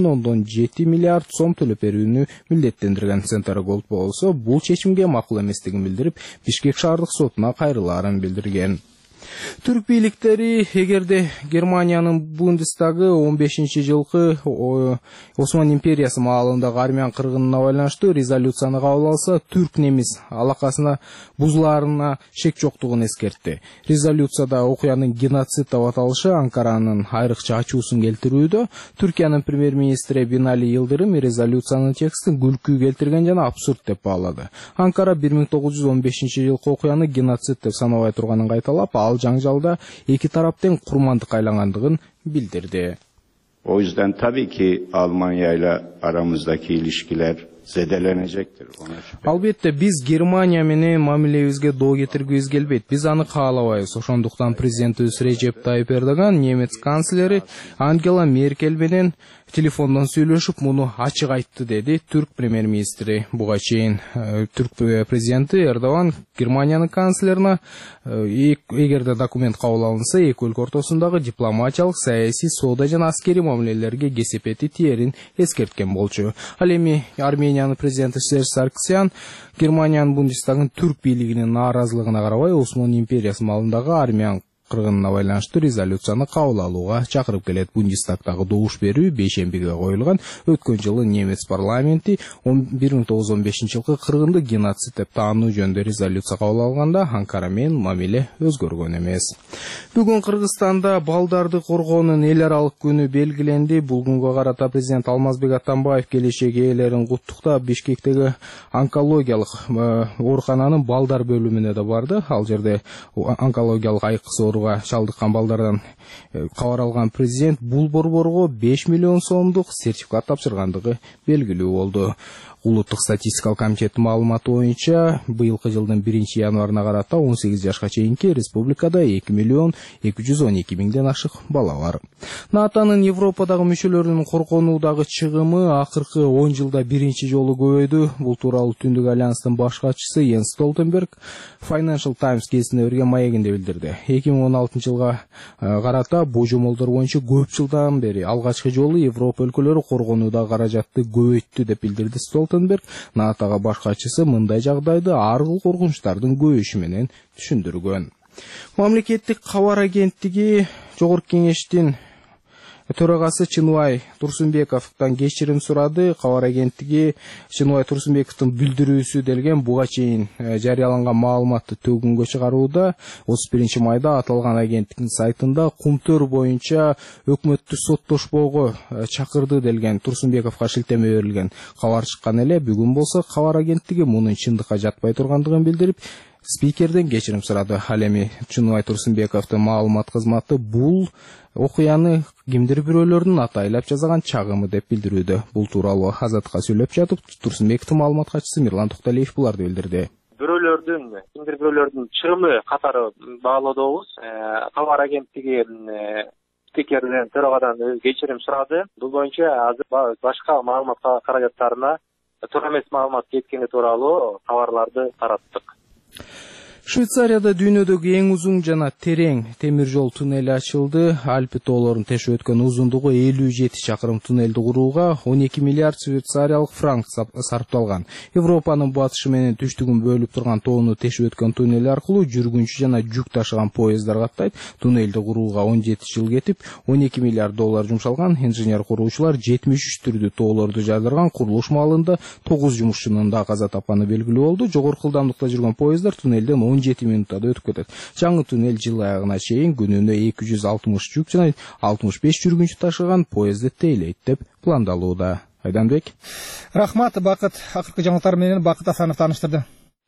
6,7 миллиард сом төлөп берүүнү милдеттендирген. СНТР Голд болсо бул чечимге макул эместигин билдирип, Бишкек шаардык сотуна кайрылаарын билдирген. Түрк бийликтери эгерде Германиянын Бундестагы 15-жылкы Осман империясы маалындагы армян кыргынына байланыштуу резолюцияны кабыл алса, түрк-немис алакасына бузулаарына шек жоктугун эскертти. Резолюцияда окуянын геноцид деп аталышы Анкаранын айрыкча ачуусун келтирүүдө. Түркиянын премьер-министри Бинали Йылдырым резолюциянын текстин күлкү келтирген жана абсурд деп баалады. Анкара 1915-жылкы окуяны геноцид деп санабай турганын кайталап, ал жаңжалда эки тараптын курмандык айлангандыгын билдирди. O yüzden tabii ki Almanya ile aramızdaki ilişkiler zedelenecektir. Албетте биз Германия менен мамилебизге доо кетиргибиз келбейт. Биз аны каалабайбыз. Ошондуктан президентибиз Режеп Тайып Эрдоган, немец канцлери Ангела Меркель менен телефондон сүйлөшүп, муну ачык айтты, деди түрк премьер-министри. Буга чейин түрк президенти Эрдоган Германиянын канцлерине эгерде документ кабыл алынса, эки өлкө ортосундагы дипломатиялык, саясий, соода жана аскерий мамилелерге кесепети тиерин эскерткен болчу. Ал эми Армениянын президенти Серж Саркисян Германиянын Бундестагынын түрк бийлигинин нааразылыгына карабай, Осман империясы маалындагы армян кыргынына байланыштуу резолюцияны кабыл алууга чакырып келет. Бундестагдагы добуш берүү бейшембиге коюлган. Өткөн жылы немец парламенти 1915-жылкы кыргынды геноцид деп таануу жөнүндө резолюция кабыл алганда, Анкара менен мамиле өзгөргөн эмес. Бүгүн Кыргызстанда балдарды коргоонун эл аралык күнү белгиленди. Бул күнгө карата президент Алмазбек Атамбаев келечек ээлерин куттуктап, Бишкектеги онкологиялык оорукананын балдар бөлүмүнө да барды. Ал жерде онкологиялык айкыс чалдыккан балдардан кабар алган президент бул борборго 5 миллион сомдук сертификат тапшыргандыгы белгилүү болду. Улуттук статистикалык комитеттин маалыматы боюнча, быйылкы жылдын 1-январына карата 18 жашка чейинки республикада 2 миллион 212 миңден ашык бала бар. НАТОнун Европадагы мүчөлөрүнүн коргонуудагы чыгымы акыркы 10 жылда биринчи жолу көбөйдү. Бул тууралуу Түндүк альянстын баш катчысы Йенс Столтенберг Financial Times гезитине берген маегинде билдирди. 2016 жылга карата божомолдор боюнча көп жылдан бери алгачкы жолу Европа өлкөлөрү коргонуудагы каражатты көбөйттү деп билдирди Столтенберг. НАТОга баш катчысы мындай жагдайды ар кыл коркунучтардын көбөйүшү менен түшүндүргөн. Мамлекеттик кабар агенттиги Жогорку Кеңештин төрагасы Чыныбай Турсунбековдон кечирим сурады. Кабар агенттиги Чыныбай Турсунбековдун билдирүүсү делген буга чейин жарыяланган маалыматты төгүнгө чыгарууда. 31 майда аталган агенттиктин сайтында кумтөр боюнча өкмөттү соттошпоого чакырды делген Турсунбековго шилтеме берилген кабар чыккан эле. Бүгүн болсо кабар агенттиги мунун чындыкка жатпай тургандыгын билдирип, спикерден кечирим сурады. Ал эми Чыныбай Турсунбековдун маалымат кызматы бул окуяны кимдир бирөөлөрдүн атайлап жазган чагымы деп билдирүүдө. Бул тууралуу Азатка сөйлөп жатып, Турсунбековдун маалымат катчысы Мирлан Токталиев буларды билдирди. Кимдир бирөөлөрдүн чыгымы катары баалоодобуз. Кабар агенттиги спикерден төрагадан кечирим сурады. Бул боюнча азыр башка маалымат каражаттарына туура эмес маалымат кеткени тууралуу кабарларды тараттык. Швейцарияда дүйнөдөгү эң узун жана терең темир жол туннели ачылды. Альпи тоолорун тешип өткөн узундугу 57 чакырым туннелди курууга 12 миллиард швейцариялык франк сарпталган. Европанын батышы менен түштүгүн бөлүп турган тоону тешип өткөн туннел аркылуу жүргүнчү жана жүк ташыган поездар каттайт. Туннелди курууга 17 жыл кетип, 12 миллиард доллар жумшалган. Инженер куруучулар 73 түрдүү тоолорду жаадырган. Курулуш маалында 9 жумушчунун да каза тапканы белгилүү болду. Жогорку ылдамдыкта жүргөн поездар туннелден 17 минутада өтүп кетет. Жаңы туннел жыл аягына чейин күнүнө 260 жүк жана 65 жүргүнчү ташыган поезды тейлейт деп пландалууда. Айданбек. Рахмат, Бакыт. Акыркы жаңылыктар менен Бакыт Асанов тааныштырды.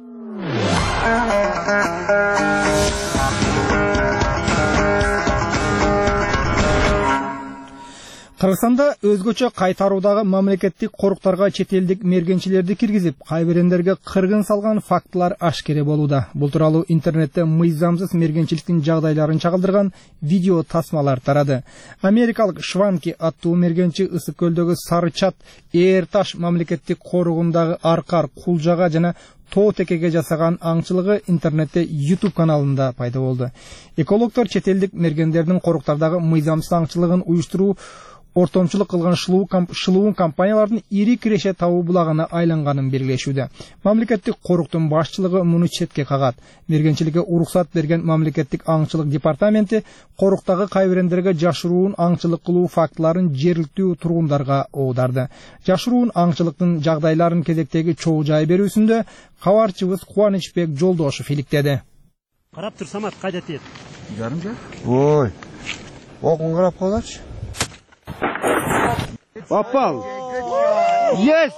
Кыргызстанда өзгөчө кайтаруудагы мамлекеттик коруктарга чет элдик мергенчилерди киргизип, кайбирендерге кыргын салган фактылар ашкере болууда. Бул тууралуу интернетте мыйзамсыз мергенчиликтин жагдайларын чагылдырган видео тасмалар тарады. Америкалык Шванки аттуу мергенчи Ысык көлдөгү Сары Чат Ээр Таш мамлекеттик коругундагы Аркар, Кулжага жана Тоо Текеге жасаган аңчылыгы интернетте YouTube каналында пайда болду. Экологдор чет элдик мергендердин коруктардагы мыйзамсыз аңчылыгын уюштуруу ортомчулук кылган шылуун компаниялардын ири киреше табуу булагына айланганын белгилешүүдө. Мамлекеттик коруктун башчылыгы муну четке кагат. Мергенчиликке уруксат берген мамлекеттик аңчылык департаменти коруктагы кайбирендерге жашыруун аңчылык кылуу фактыларын жергиликтүү тургундарга оодарды. Жашыруун аңчылыктын жагдайларын кезектеги чогуу жай берүүсүндө кабарчыбыз Кубанычбек Жолдошов иликтеди. Карап тур, Самат кайда тиет? Жарым жа. Ой. Окун карап калачы. Попал. Yes.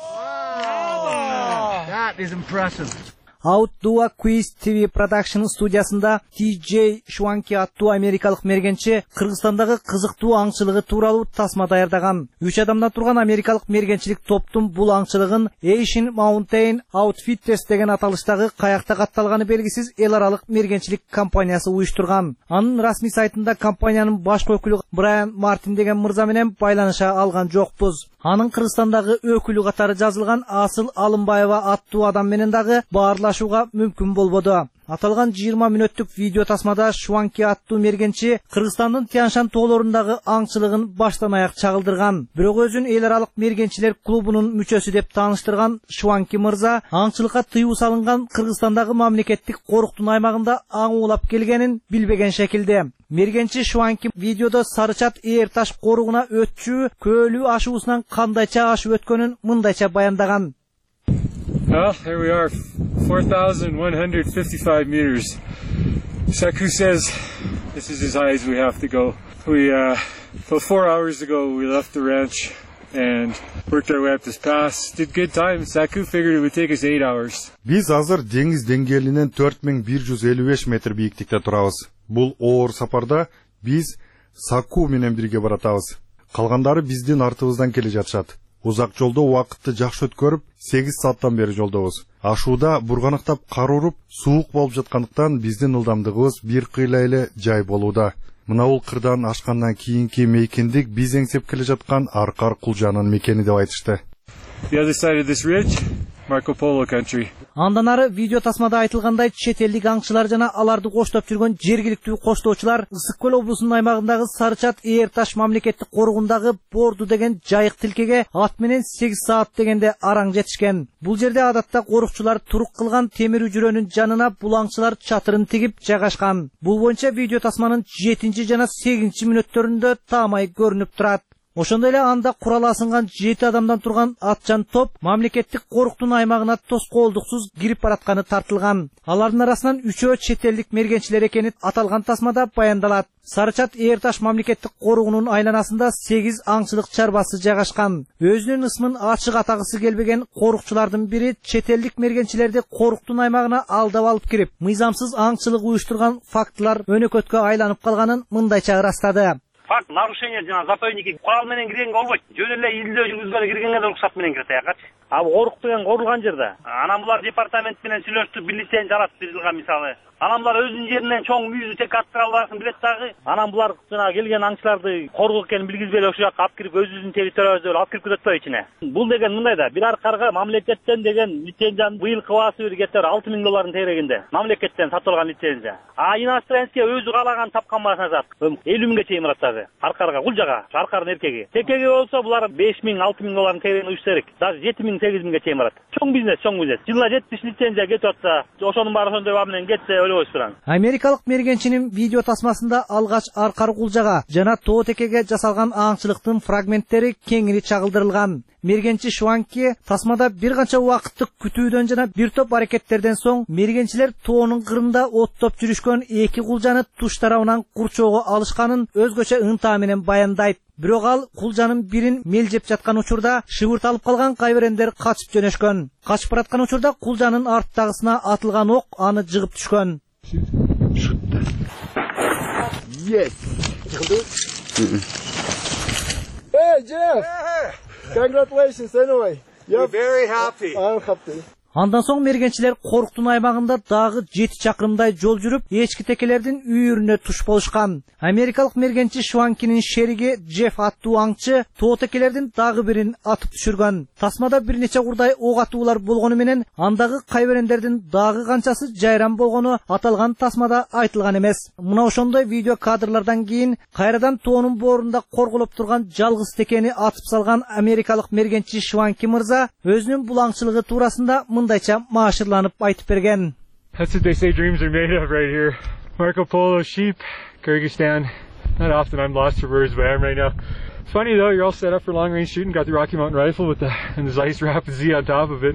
That is impressive. Outdoor Quiz TV Production студиясында TJ Шванки аттуу америкалык мергенчи Кыргызстандагы кызыктуу аңчылыгы тууралуу тасма даярдаган. 3 адамдан турган америкалык мергенчилик топтун бул аңчылыгын Asian Mountain Outfitters деген аталыштагы каякта катталганы белгисиз эл аралык мергенчилик компаниясы уюштурган. Анын расмий сайтында компаниянын баш өкүлү Брайан Мартин деген мырза менен байланыша алган жокпуз. Анын Кыргызстандагы өкүлү катары жазылган Асыл Алымбаева аттуу адам менен дагы баарлашууга мүмкүн болбоду. Аталган 20 мүнөттүк видео тасмада Шванки аттуу мергенчи Кыргызстандын Тянь-Шань тоолорундагы аңчылыгын баштан аяк чагылдырган. Бирок өзүн эл аралык мергенчилер клубунун мүчөсү деп тааныштырган Шванки мырза аңчылыкка тыюу салынган Кыргызстандагы мамлекеттик коруктун аймагында аң улап келгенин билбеген шекилде. Мергенчи Шванки видеодо Сары Чат Ээр Таш коругуна өтчү көөлүү ашуусунан кандайча ашып өткөнүн мындайча баяндаган. Well, here we are, 4,155 meters. Saku says this is as high as we have to go. About 4 hours ago, we left the ranch and worked our way up this pass. Did good time. Saku figured it would take us 8 hours. Биз азыр деңиз деңгээлинен 4155 метр бийиктикте турабыз. Бул оор сапарда биз Саку менен бирге баратабыз. Калгандары биздин артыбыздан келе жатышат. Узак жолдо убакытты жакшы өткөрүп, 8 сааттан бери жолдобуз. Ашууда бурганактап кар уруп, суук болуп жаткандыктан биздин ылдамдыгыбыз бир кыйла эле жай болууда. Мына бул кырдан ашкандан кийинки мейкиндик биз эңсеп келе жаткан Аркар Кулжанын мекени деп айтышты. The other side of this ridge Marco Polo country. Андан ары видео тасмада айтылгандай чет элдик аңчылар жана аларды коштоп жүргөн жергиликтүү коштоочулар Ысык көл облусунун аймагындагы Сарычат Ээрташ мамлекеттик коргондагы Борду деген жайык тилкеге ат менен 8 саат дегенде араң жетишкен. Бул жерде адатта корукчулар турук кылган темир үжүрөнүн жанына бул аңчылар чатырын тигип жайгашкан. Бул боюнча видео тасманын 7 жана 8 мүнөттөрүндө таамай көрүнүп турат. Ошондой эле анда курал асынган 7 адамдан турган атчан топ мамлекеттик коруктун аймагына тоскоолдуксуз кирип баратканы тартылган. Алардын арасынан 3 чет элдик мергенчилер экени аталган тасмада баяндалат. Сарычат Ээрташ мамлекеттик коругунун айланасында 8 аңчылык чарбасы жайгашкан. Өзүнүн ысмын ачык атагысы келбеген корукчулардын бири чет элдик мергенчилерди коруктун аймагына алдап алып кирип, мыйзамсыз аңчылык уюштурган фактылар өнөкөткө айланып калганын мындайча ырастады. Факт нарушение жана заповедникке курал менен киргенге болбойт. Жөн эле изилдөө жүргүзгөнө киргенге да уруксат менен кирет аякачы. Ал корук деген корулган жерде. Анан булар департамент менен сүйлөшүп бюллетень жарат бирилган мисалы. Анан булар өзүнүн жеринен чоң мүйүздү тек аттыра албасын билет дагы. Анан булар жана келген аңчыларды коргук экенин билгизбей эле ошол жакка алып кирип өзүбүздүн территориябызды алып кирип кетпөй ичине. Бул деген мындай да, бир аркарга мамлекеттен деген лицензиянын быйылкы баасы бир кетер $6,000 тегерегинде. Мамлекеттен сатып алган лицензия. А иностранецке өзү каалаган тапкан баасына сат. 50,000ге чейин барат дагы. Аркарга кулжага, аркардын эркеги. Текеге болсо булар $5,000-6,000 тегерегин уюштырык. Даже 7,000-8,000ге чейин барат. Чоң бизнес, чоң бизнес. Жылына 70 лицензия кетип атса, ошонун баары ошондой баа менен кетсе ойлобойсузбу? Америкалык мергенчинин видео тасмасында алгач аркар кулжага жана тоо текеге жасалган аңчылыктын фрагменттери кеңири чагылдырылган. Мергенчи Шванки тасмада бир канча убакыттык күтүүдөн жана бир топ аракеттерден соң мергенчилер тоонун кырында оттоп жүрүшкөн 2 кулжаны туш тарабынан курчоого алышканын өзгөчө ынтаа менен баяндайт. Бирок ал кулжанын бирин мелжеп жаткан учурда шыбырталып калган кайберендер качып жөнөшкөн. Качып бараткан учурда кулжанын арттагысына атылган ок аны жыгып түшкөн. Yes. Hey, Jeff. Congratulations anyway. We're very happy. I'm happy. Андан соң мергенчилер коруктун аймагында дагы 7 чакырымдай жол жүрүп, эчки текелердин үйүрүнө туш болушкан. Америкалык мергенчи Шванкинин шериги Джефф аттуу аңчы тоо текелердин дагы бирин атып түшүргөн. Тасмада бир нече курдай ок атуулар болгону менен андагы кайберендердин дагы канчасы жайран болгону аталган тасмада айтылган эмес. Мына ошондой видео кадрлардан кийин кайрадан тоонун боорунда корголоп турган жалгыз текени атып салган америкалык мергенчи Шванки мырза өзүнүн бул аңчылыгы туурасында мындайча маашырланып айтып берген. That's what they say dreams are made of right here. Marco Polo, sheep, Kyrgyzstan. Not often I'm lost for birds, but I am right now. It's funny though, you're all set up for long range shooting, got the Rocky Mountain rifle with and the Zeiss Rapid Z on top of it.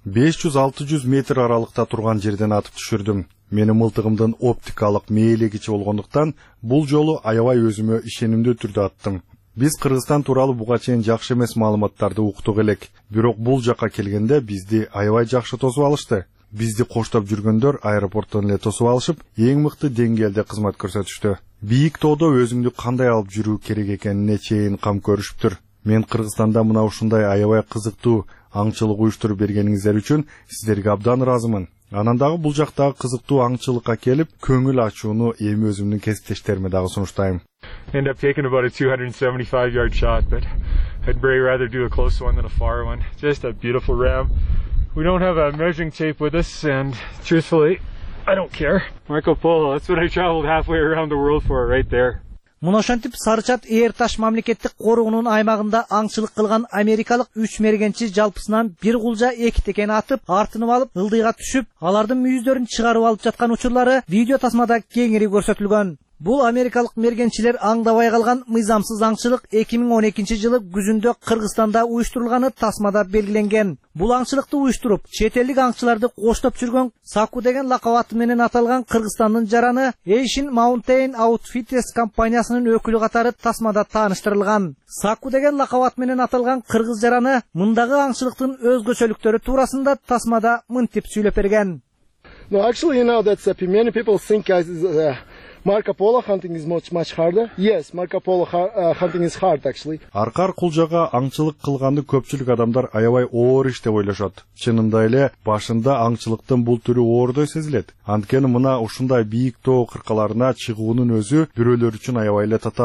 500-600 метр аралыкта турган жерден атып түшүрдүм. Менин мылтыгымдын оптикалык мээлегичи болгондуктан бул жолу аябай өзүмө ишенимдүү түрдө аттым. Биз Кыргызстан тууралуу буга чейин жакшы эмес маалыматтарды уктук элек. Бирок бул жакка келгенде бизди аябай жакшы тосуп алышты. Бизди коштоп жүргөндөр аэропорттон эле тосуп алышып, эң мыкты деңгээлде кызмат көрсөтүштү. Бийик тоодо өзүңдү кандай алып жүрүү керек экенине чейин кам көрүшүптүр. Мен Кыргызстанда мына ушундай аябай кызыктуу аңчылык уюштуруп бергениңиздер үчүн сиздерге абдан ыраазымын. Анан дагы бул жактагы кызыктуу аңчылыкка келип, көңүл ачууну эми өзүмдүн кесиптештериме дагы сунуштайм. End up taking about a 275-yard shot, but I'd very rather do a close one than a far one. Just a beautiful ram. We don't have a measuring tape with us, and truthfully, I don't care. Marco Polo, that's what I traveled halfway around the world for right there. Мына ошентип Сарычат Ээрташ мамлекеттик коруугунун аймагында аңчылык кылган америкалык 3 мергенчи жалпысынан бир кулжа 2 текен атып, артынып алып, ылдыйга түшүп, алардын мүйүздөрүн чыгарып алып жаткан учурлары видео тасмада кеңири көрсөтүлгөн. Бул америкалык мергенчилер аңдабай калган мыйзамсыз аңчылык 2012 жылы күзүндө Кыргызстанда уюштурулганы тасмада белгиленген. Бул аңчылыкты уюштуруп, чет элдик аңчыларды коштоп жүргөн Саку деген лакап аты менен аталган Кыргызстандын жараны Asian Mountain Outfitters компаниясынын өкүлү катары тасмада тааныштырылган. Саку деген лакап аты менен аталган кыргыз жараны мындагы аңчылыктын өзгөчөлүктөрү туурасында тасмада мынтип сүйлөп берген. No, actually, you know, that's many people think Marco Polo hunting is much harder. Yes, Marco Polo hunting is hard actually. Аркар кулжага аңчылык кылганды көпчүлүк адамдар аябай оор иш деп ойлошот. Чынында эле башында аңчылыктын бул түрү оордой сезилет. Анткени мына ушундай бийик тоо кыркаларына чыгуунун өзү бирөөлөр үчүн аябай эле татаал.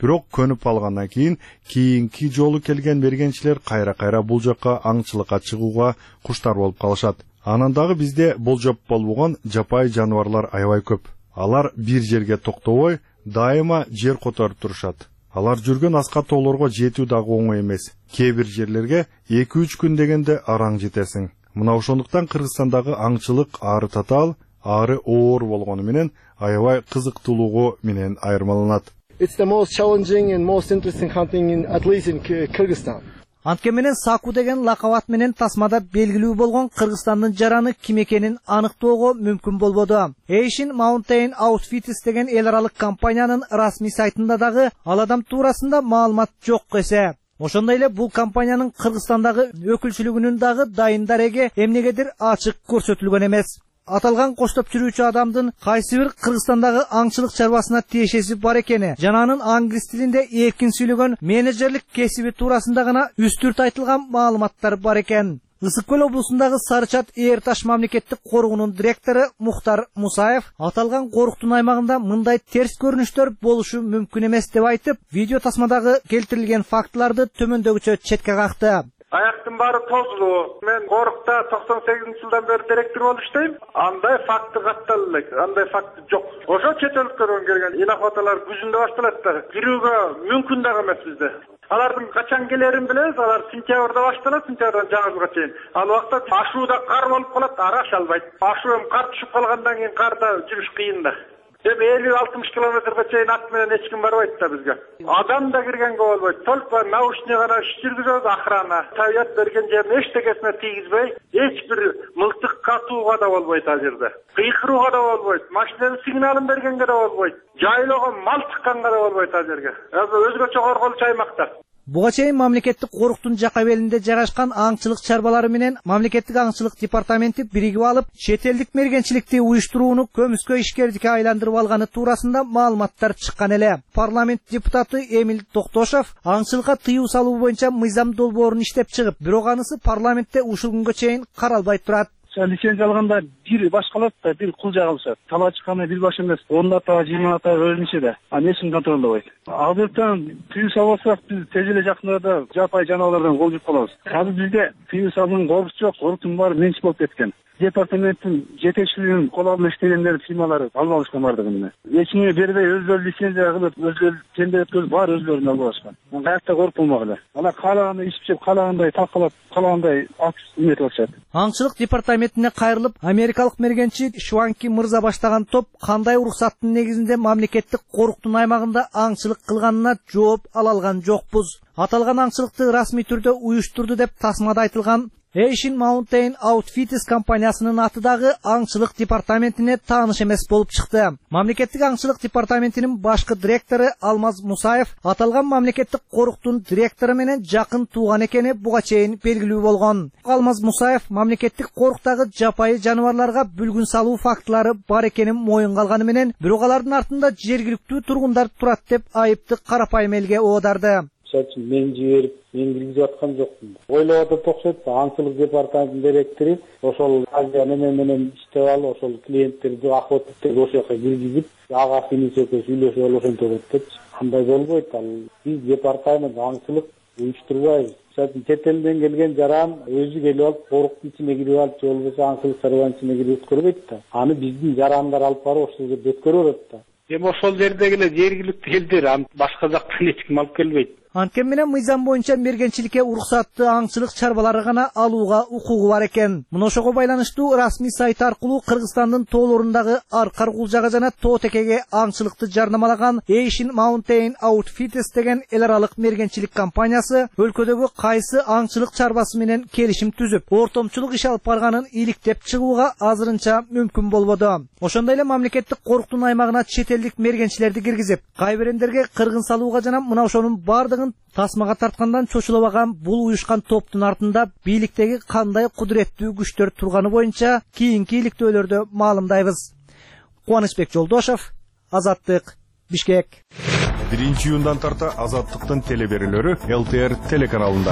Бирок көнүп алгандан кийинки жолу келген мергенчилер кайра бул жакка аңчылыкка чыгууга куштар болуп калышат. Анан дагы бизде болжоп болбогон жапайы жаныбарлар аябай көп. Алар бир жерге токтобой, дайыма жер которуп турушат. Алар жүргөн аска тоолорго жетүү дагы оңой эмес. Кээ бир жерлерге 2-3 күн дегенде араң жетесиң. Мына ошондуктан Кыргызстандагы аңчылык ары татаал, ары оор болгону менен аябай кызыктуулугу менен айырмаланат. It's the most challenging and most interesting hunting at least in Kyrgyzstan. Анткеменен Саку деген лакабат менен тасмада белгилүү болгон Кыргызстандын жараны ким экенин аныктоого мүмкүн болбоду. Asian Mountain Outfitters деген эл аралык компаниянын расмий сайтында дагы ал адам туурасында маалымат жок эсе. Ошондой эле бул компаниянын Кыргызстандагы өкүлчүлүгүнүн дагы дайын дареги эмнегедир ачык көрсөтүлгөн эмес. Аталган коштоп жүрүүчү адамдын кайсы бир Кыргызстандагы аңчылык чарбасына тиешеси бар экени жана анын англис тилинде эркин сүйлөгөн менеджерлик кесиби туурасында гана үстүрт айтылган маалыматтар бар экен. Ысык көл облусундагы Сарычат Эр Таш мамлекеттик коргоонун директору Мухтар Мусаев аталган коруктун аймагында мындай терс көрүнүштөр болушу мүмкүн эмес деп айтып, видео тасмадагы келтирилген фактыларды төмөндөгүчө четке какты. Аяктын баары тозулуу. Мен Корукта 98-жылдан бери директор болуп иштейм. Андай факты катталып элек. Андай факты жок. Ошо чет өлкөлөрдөн келген инохваталар күзүндө башталат да. Кирүүгө мүмкүн дагы эмес бизде. Алардын качан келерин билебиз. Алар сентябрда башталат, сентябрдан жаңы чейин. Ал убакта ашууда кар болуп калат, араша албайт. Ашуу эми кар түшүп калгандан кийин карда жүрүш кыйын да. Эми 50-60 километрге чейин ат менен эч ким барбайт да бизге. Адам да киргенге болбойт. Только наушник гана жүргүзөбүз охрана. Таят берген жерин эчтекесине тийгизбей, эч бир мылтык катууга да болбойт ал жерде. Кыйкырууга да болбойт. Машинанын сигналын бергенге да болбойт. Жайлоого мал чыкканга да болбойт ал жерге. Өзгөчө корголчу аймакта. Буга чейин мамлекеттик коруктун жака белинде жайгашкан аңчылык чарбалары менен мамлекеттик аңчылык департаменти биригип алып, чет элдик мергенчиликти уюштурууну көмүскө ишкердикке айландырып алганы туурасында маалыматтар чыккан эле. Парламент депутаты Эмил Токтошов аңчылыкка тыюу салуу боюнча мыйзам долбоорун иштеп чыгып, бирок анысы парламентте ушул күнгө чейин каралбай турат. Лицензия алганда бир башкалат да, бир кул жагылышат. Тала чыкканы бир баш эмес, 10 ата, 20 ата өзүнчө да. Аны эч ким контролдобойт. Ал жерден тыюу салсак, биз тез эле жакында жапайы жаныбарлардан кол жуп калабыз. Азыр бизде тыюу салууга коопсуз жок, коруктун баары менчик болуп кеткен. Департаменттин жетекчилигинин кол алып иштегендер фирмалары алып алышкан бардыгын. Эч кимге бербей өзлөрү лицензия кылып, өзлөрү тендер өткөзүп, баары өзлөрүнө алып алышкан. Каякта коруп болмагыла. Алар каалагандай ичип, каалагандай талкалап, каалагандай акс алышат. Аңчылык департаментине кайрылып, америкалык мергенчи Шванки мырза баштаган топ кандай уруксаттын негизинде мамлекеттик коруктун аймагында аңчылык кылганына жооп ала алган жокпуз. Аталган аңчылыкты расмий түрдө уюштурду деп тасмада айтылган Asian Mountain Outfitters компаниясынын аты дагы аңчылык департаментине тааныш эмес болуп чыкты. Мамлекеттик аңчылык департаментинин башкы директору Алмаз Мусаев аталган мамлекеттик коруктун директору менен жакын тууган экени буга чейин белгилүү болгон. Алмаз Мусаев мамлекеттик коруктагы жапайы жаныбарларга бүлгүн салуу фактылары бар экенин моюнга алганы менен, бирок алардын артында жергиликтүү тургундар турат деп айыпты карапайым элге оодарды. Мен жиберип, мен киргизип аткан жокмун. Ойлоп атып окшойт, аңчылык департаментинин директору ошол азия менен иштеп алып, ошол клиенттерди охотниктерди ошол жака киргизип, ага финисөкө сүйлөшүп алып ошентип деп. Андай болбойт. Ал биз департамент аңчылык уюштурбайбыз. Чет элден келген жаран өзү келип алып, коруктун ичине кирип алып, же болбосо аңчылык чарбанын ичине кирип өткөрбөйт да. Аны биздин жарандар алып барып ошол жерде өткөрүп атат да. Эми ошол жердеги эле жергиликтүү элдер, башка жактан эч ким алып келбейт. Анткени менен мыйзам боюнча мергенчиликке уруксаттуу аңчылык чарбалары гана алууга укугу бар экен. Мына ошого байланыштуу расмий сайт аркылуу Кыргызстандын тоолорундагы аркар кулжага жана тоо текеге аңчылыкты жарнамалаган Asian Mountain Outfitters деген эл аралык мергенчилик компаниясы өлкөдөгү кайсы аңчылык чарбасы менен келишим түзүп, ортомчулук иш алып барганын иликтеп чыгууга азырынча мүмкүн болбоду. Ошондой эле мамлекеттик коруктун аймагына чет элдик мергенчилерди киргизип, кайбирендерге кыргын салууга жана мына ошонун бардыгын тасмага тарткандан чочулабаган бул уюшкан топтун артында бийликтеги кандай кудуреттүү күчтөр турганы боюнча кийинки иликтөөлөрдө маалымдайбыз. Кубанычбек Жолдошов, Азаттык, Бишкек. 1-июндан тарта Азаттыктын телеберүүлөрү ЛТР телеканалында.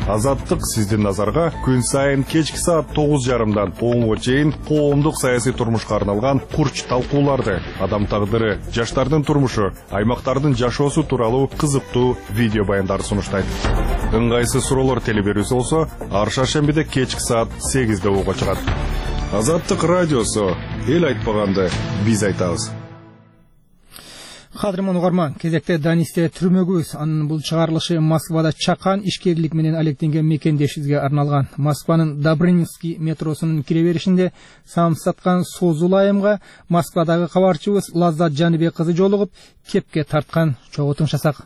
Азаттык сиздин назарга күн сайын кечки саат 9:30дан 10:00 чейин коомдук саясий турмушка арналган курч талкууларды, адам тагдыры, жаштардын турмушу, аймактардын жашоосу тууралуу кызыктуу видео баяндарды сунуштайт. Ыңгайсыз суроолор телеберүүсү болсо, ар шаршембиде кечки саат 8:00 ого чыгат. Азаттык радиосу, эл айтпаганды биз айтабыз. Кадырман угарман, кезекте Данисте түрмөгүбүз. Анын бул чыгарылышы Москвада чакан ишкерлик менен алектенген мекендешибизге арналган. Москванын Добрынинский метросунун кире беришинде самсы саткан созулуу айымга Москвадагы кабарчыбыз Лаззат Жаныбек кызы жолугуп, кепке тарткан. Чогуу тыңшасак.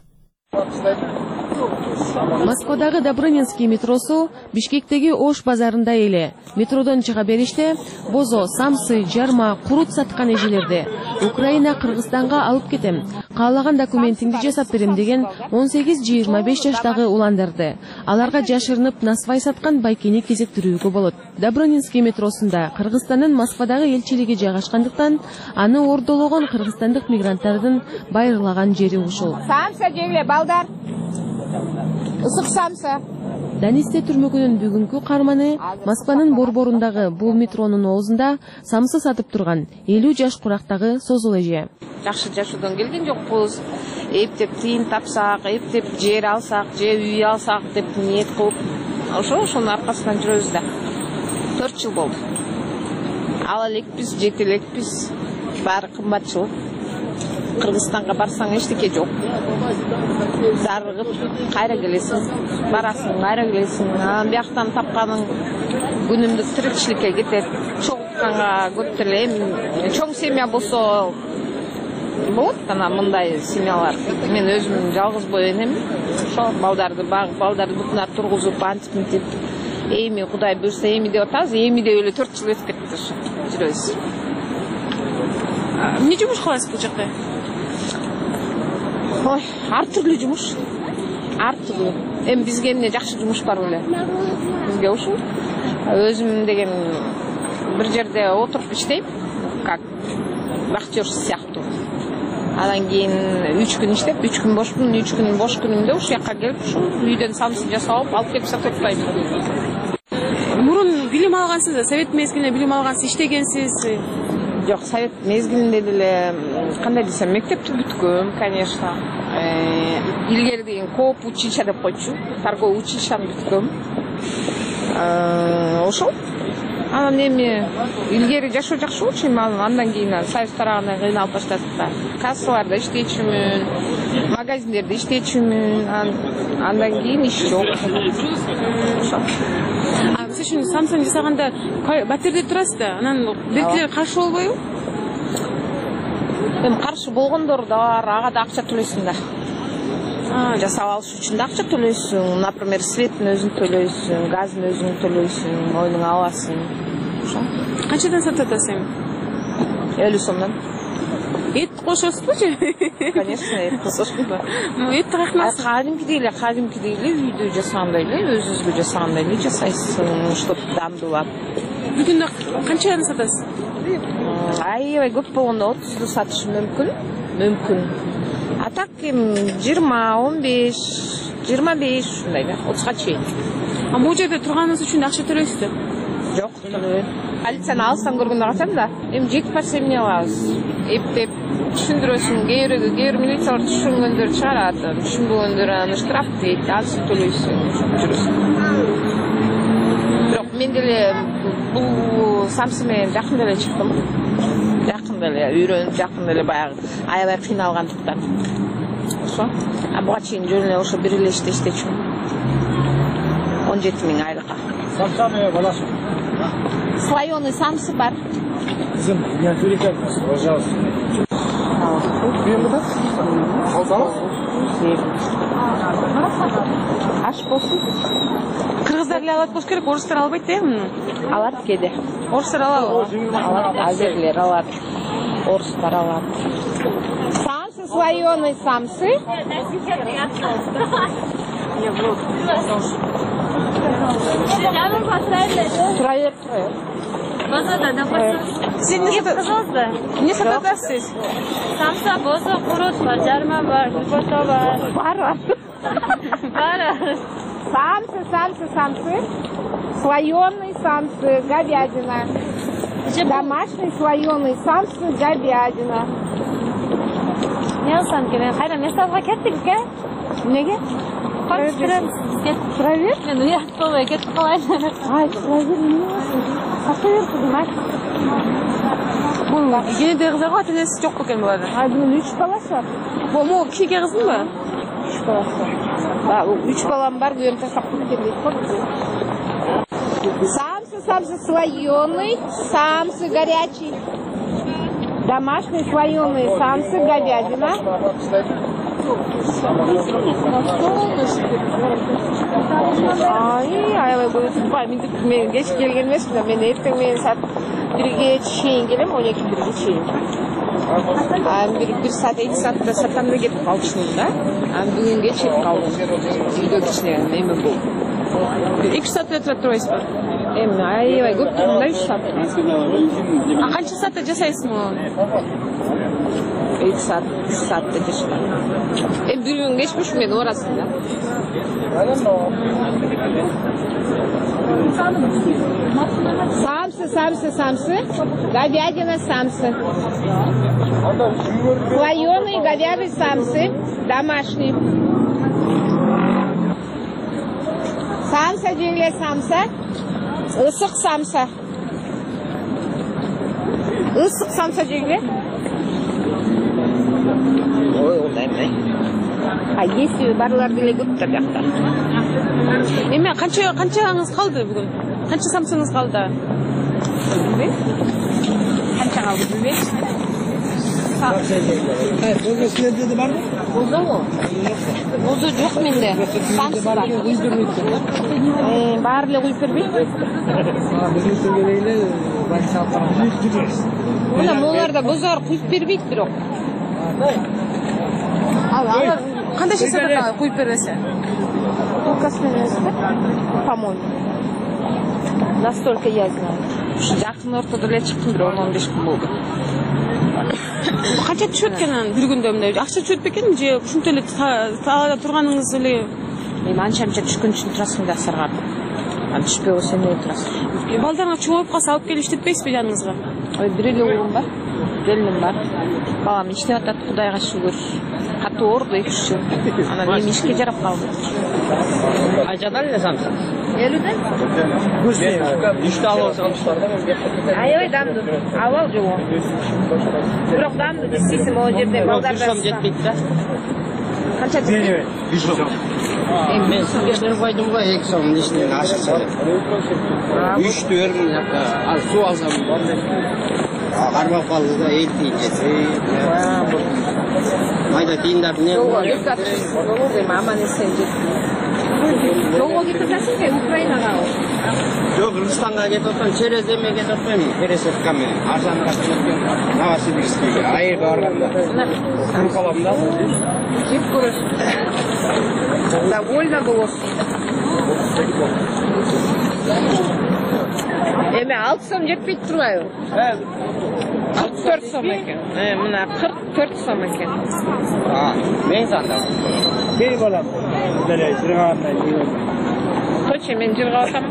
Москвадагы Добрынинский метросу Бишкектеги Ош базарында эле. Метродон чыга бериште бозо, самсы, жарма, курут саткан эжелерди Украина, Кыргызстанга алып кетем, каалаган документиңди жасап берем деген 18-25 жаштагы уландарды. Аларга жашырынып насвай саткан байкени кезектирүүгө болот. Добрынинский метросунда Кыргызстандын Москвадагы элчилиги жайгашкандыктан аны ордологон кыргызстандык мигранттардын байырлаган жери ушул. Самса жегле, балдар. Ысык самса. Данисте түрмөгүнүн бүгүнкү карманы Москванын борборундагы бул метронун оозунда самсы сатып турган 50 жаш курактагы созул эже. Жакшы жашоодон келген жокпуз. Эптеп тыйын тапсак, эптеп жер алсак, же үй алсак деп ниет кылып, ошонун аркасынан жүрөбүз да. 4 жыл болду. Ала элекпиз, жете элекпиз. Баары кымбатчыл. Кыргызстанга барсаң эчтеке жок. Зарыгып кайра келесиң, барасың, кайра келесиң. Анан бияктан тапканың күнүмдүк тиричиликке кетет. Чогутканга көп эле. Чоң семья болсо болот, анан мындай семьялар. Мен өзүм жалгыз бой энемин. Ошо балдарды багып, балдарды бутуна тургузуп, антип эми Кудай буйрса эми деп атабыз, эми деп эле 4 жыл өтүп кетти. Жүрөбүз. Эмне жумуш кыласыз бул жакта? Ой, ар түрлүү жумуш. Ар түрлүү. Эми бизге эмне жакшы жумуш бар беле? Бизге ушул. Өзүм деген бир жерде отуруп иштейм, как вахтер сыяктуу. Анан кийин 3 күн иштеп, 3 күн бошмун, 3 күн бош күнүмдө ушул жакка келип, ушул үйдөн самсын жасап, алып келип сатып атпайм. Мурун билим алгансыз, совет мезгилинде билим алгансыз, иштегенсиз. Жок, совет мезгилинде деле кандай десем, мектепти бүткөм, конечно. Илгери деген коп училище деп койчу, торговый училищени бүткөм. Ошол. Анан эми илгери жашоо жакшы болчу, андан кийин союз тарагынан кыйналып баштадык да. Кассаларда иштечүмүн, магазиндерде иштечүмүн, андан кийин иш жок. Сиз үчүн самсын жасаганда батирде турасыз да, анан биркилер каршы болбойбу? Эми каршы болгондор да бар, ага да акча төлөйсүң да. Жасап алыш үчүн да акча төлөйсүң. Например, светтин өзүн төлөйсүң, газдын өзүн төлөйсүң, ойнуң аласың. Ошо. Канчадан сатып атасыз эми? 50 сомдон. Эт кошосузбу же? Конечно, эт кошосун да. Этти кайкмасыз? Кадимкидей эле үйдө жасагандай эле, өзүңүзгө жасагандай эле жасайсың, чтоб дамдуулап. Бүтүндө канчадан сатасыз? Аябай көп болгондо 30 сатышым мүмкүн. А так 20, 15, 25 ушундай да, 30га чейин. Бул жерде турганыңыз үчүн акча төлөйсүзбү? Жок, төлөбөйм. Полицияны алыстан көргөндө качам да. Эми жетип барса эмне кылабыз? Эптеп түшүндүрөсүң, кээ бир милициялар түшүнгөндөр чыгарат, түшүнбөгөндөр аны штраф дейт, анысы төлөйсүң, жүрөсүң. Бирок мен деле бул самсы менен жакын эле чыктым. Жакын эле үйрөнүп, жакын эле баягы аябай кыйналгандыктан. Ошо. Буга чейин жөн эле ошо бир эле иштечүмүн. 17 000 айлыкка. Самсаны балашы. Слоёный самсы бар. Кызым, не отвлекайтесь, пожалуйста. Аш болсун. Кыргыздар эле алат болуш керек, орустар албайт да эми. Алат кеде. Орустар алабы? Алат, азерлер алат. Орустар алат. Самсы, слоёный самсы. Турайыр. Сен не сатасыз? Самса, бозо, курут бар, жарма бар, курпота бар. Бар. Бар. Самцы. Слоеный самцы, говядина. Домашний слоеный самцы, говядина. Ne alsam ki ben? Hayır, mesafeye gittik ki. Nege? Проверь. Ну я готова, я готова. Ay, проверь, ne olsun? Satıyor kızım, ay. Bunlar. Yine de kızlar var, tenesi çok bakayım bu arada. Ay, bunun 3 balası var. Bu mu? Kişi kızım mı? 3 balası var. 3 balam var, güvem tasaklık geldi. Самцы слоеный, самцы горячий. Домашний слоеный самцы, говядина. Аябай көп сыпай. Мен кеш келген емеспін да. Мен ертең саат 1-ге чейин келем, 12-1-ге чейин. Bir saat, 2 saatte сатамда кетип калчумун да. Бүгүнгө чейин калдым. Үйдө кичине неме болду. 2 saat ötürüp durayız mı? Aябай көп турдум да 3 saat. Qancha saatda jasaysizmi onu? 2 saat, 3 saatte жасайм. Bir gün geçmiş men orasında. Самцы. Говядина самцы. Слоеный говяжий самцы, домашний. Самса жеңле самса, ысык самса. Ысык самса жеңле. Ой, олдаймын. Есі барлар деле көп да бияқта. Эме канчаңыз калды бүгүн? Канча самсаңыз калды? Канча калды билбейм. Бозо силерде барбы? Бозобу? Бозо жок менде. Самсы бар. Баары эле куюп бербейт. Биздин келейле больница алып барабыз. Мына могуларда бозор куюп бербейт бирок. Алар кандайча сатат куюп бербесе? Укасмен эмеспи? По-моему. Настолько я знаю. Жакын ортодо эле чыктым, бирок 15 күн болду. Канча түшөт экен бир күндө мындай? Акча түшөт бекен же ушунча эле талаада турганыңыз эле? Эми анча-мынча түшкөн үчүн турасың да саргап. Түшпөй болсо эмне турасың? Балдарыңа чоң болуп калса алып келип иштетпейсизби жаныңызга? Ой, бир эле уулум бар. Келиним бар. Балам иштеп атат, Кудайга шүгүр. Катуу ооруду 2 жыл. Анан эми ишке жарап калды. Айжадан эле самсы. Элүүдөн? Иште алып самсылар да. Аябай дамдуу. Абал жок. Бирок дамдуу дейсиң, могу жерде балдарда. Жетпейт да. Канча жетпейт? 100 сом. Мен сизге берип койдум го 2 сом ишинен ашыкса. 3 бердим жакка. Ал суу алсам кармап калды да, эл тиyin жетти. Майда тиындарды не кылып? Аман эсен жетти. Жолго кетип жатсың бе, Украинага? Жок, Кыргызстанга кетип атам, через эме кетип атпайм, пересадками, арзанга кетип, Новосибирскке, айырга барганда. Туруп калам да. Жеп көрөт. Довольно болот. Эми 6 сом жетпейт турбайбы? 44 сом экен. Мына 44 сом экен. Мен санда. Бери балам. Деле жырганда жибер. Точно мен жыргап атамбы?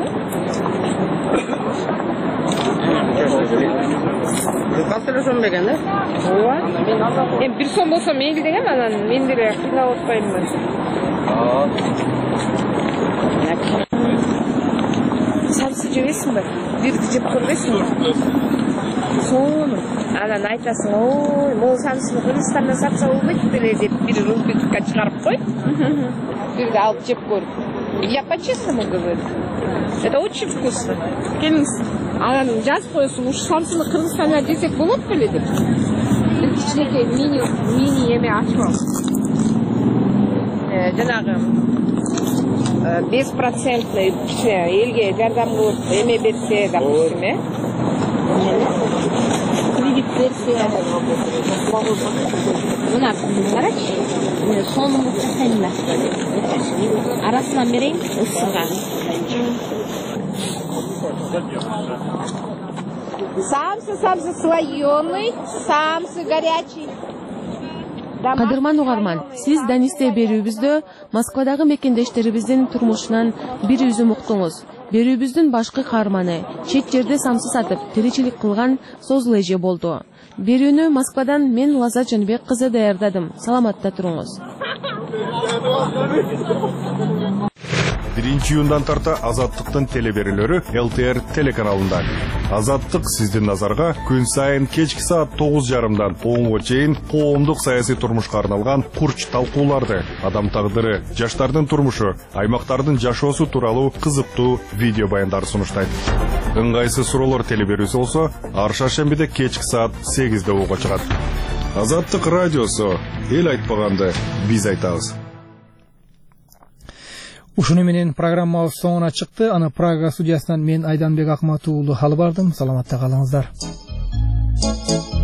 Калтыры сом деген да? Ооба. Эми 1 сом болсо мейли деген, анан мен деле кыйнап атпаймынбы? Самсы жебейсиңби? Бирди жеп көрбөйсүңбү? Сону. Анан айтасың, ой, могу самсыны Кыргызстандан сатса болбойт беле деп бир рубрика чыгарып кой. Бирди алып жеп көр. Я по-честному говорю. Это очень вкусно. Келиңиз. Анан жазып коесуң, ушу самсыны Кыргызстандан жесек болот беле деп. Бир кичинекей мини эме ачып. Жанагы 5%ный элге жардам кылып эме берсе, допустим, кредит берсе, мына карачы, сонун кылып жасайм да. Арасынан берейин, ысыган. Самсы слоеный, самсы горячий. Кадырман угарман, сиз Данисте берүүбүздө Москвадагы мекендештерибиздин турмушунан бир үзүм уктуңуз. Берүүбүздүн башкы каарманы чет жерде самсы сатып тиричилик кылган Созул эже болду. Берүүнү Москвадан мен Лаза Жанбек кызы даярдадым. Саламатта туруңуз. 1-июндан тарта Азаттыктын телеберүүлөрү ЛТР телеканалында. Азаттык сиздин назарга күн сайын кечки саат 9:30дан 10:00 чейин коомдук саясий турмушка арналган курч талкууларды, адам тагдыры, жаштардын турмушу, аймактардын жашоосу тууралуу кызыктуу видео баяндарды сунуштайт. Ыңгайсыз суроолор телеберүүсү болсо, ар шаршембиде кечки саат 8:00 уга чыгат. Азаттык радиосу, эл айтпаганды биз айтабыз. Ушуну менен программабыз соңуна чыкты. Аны Прага студиясынан мен Айданбек Акматуулу алып бардым. Саламатта калыңыздар.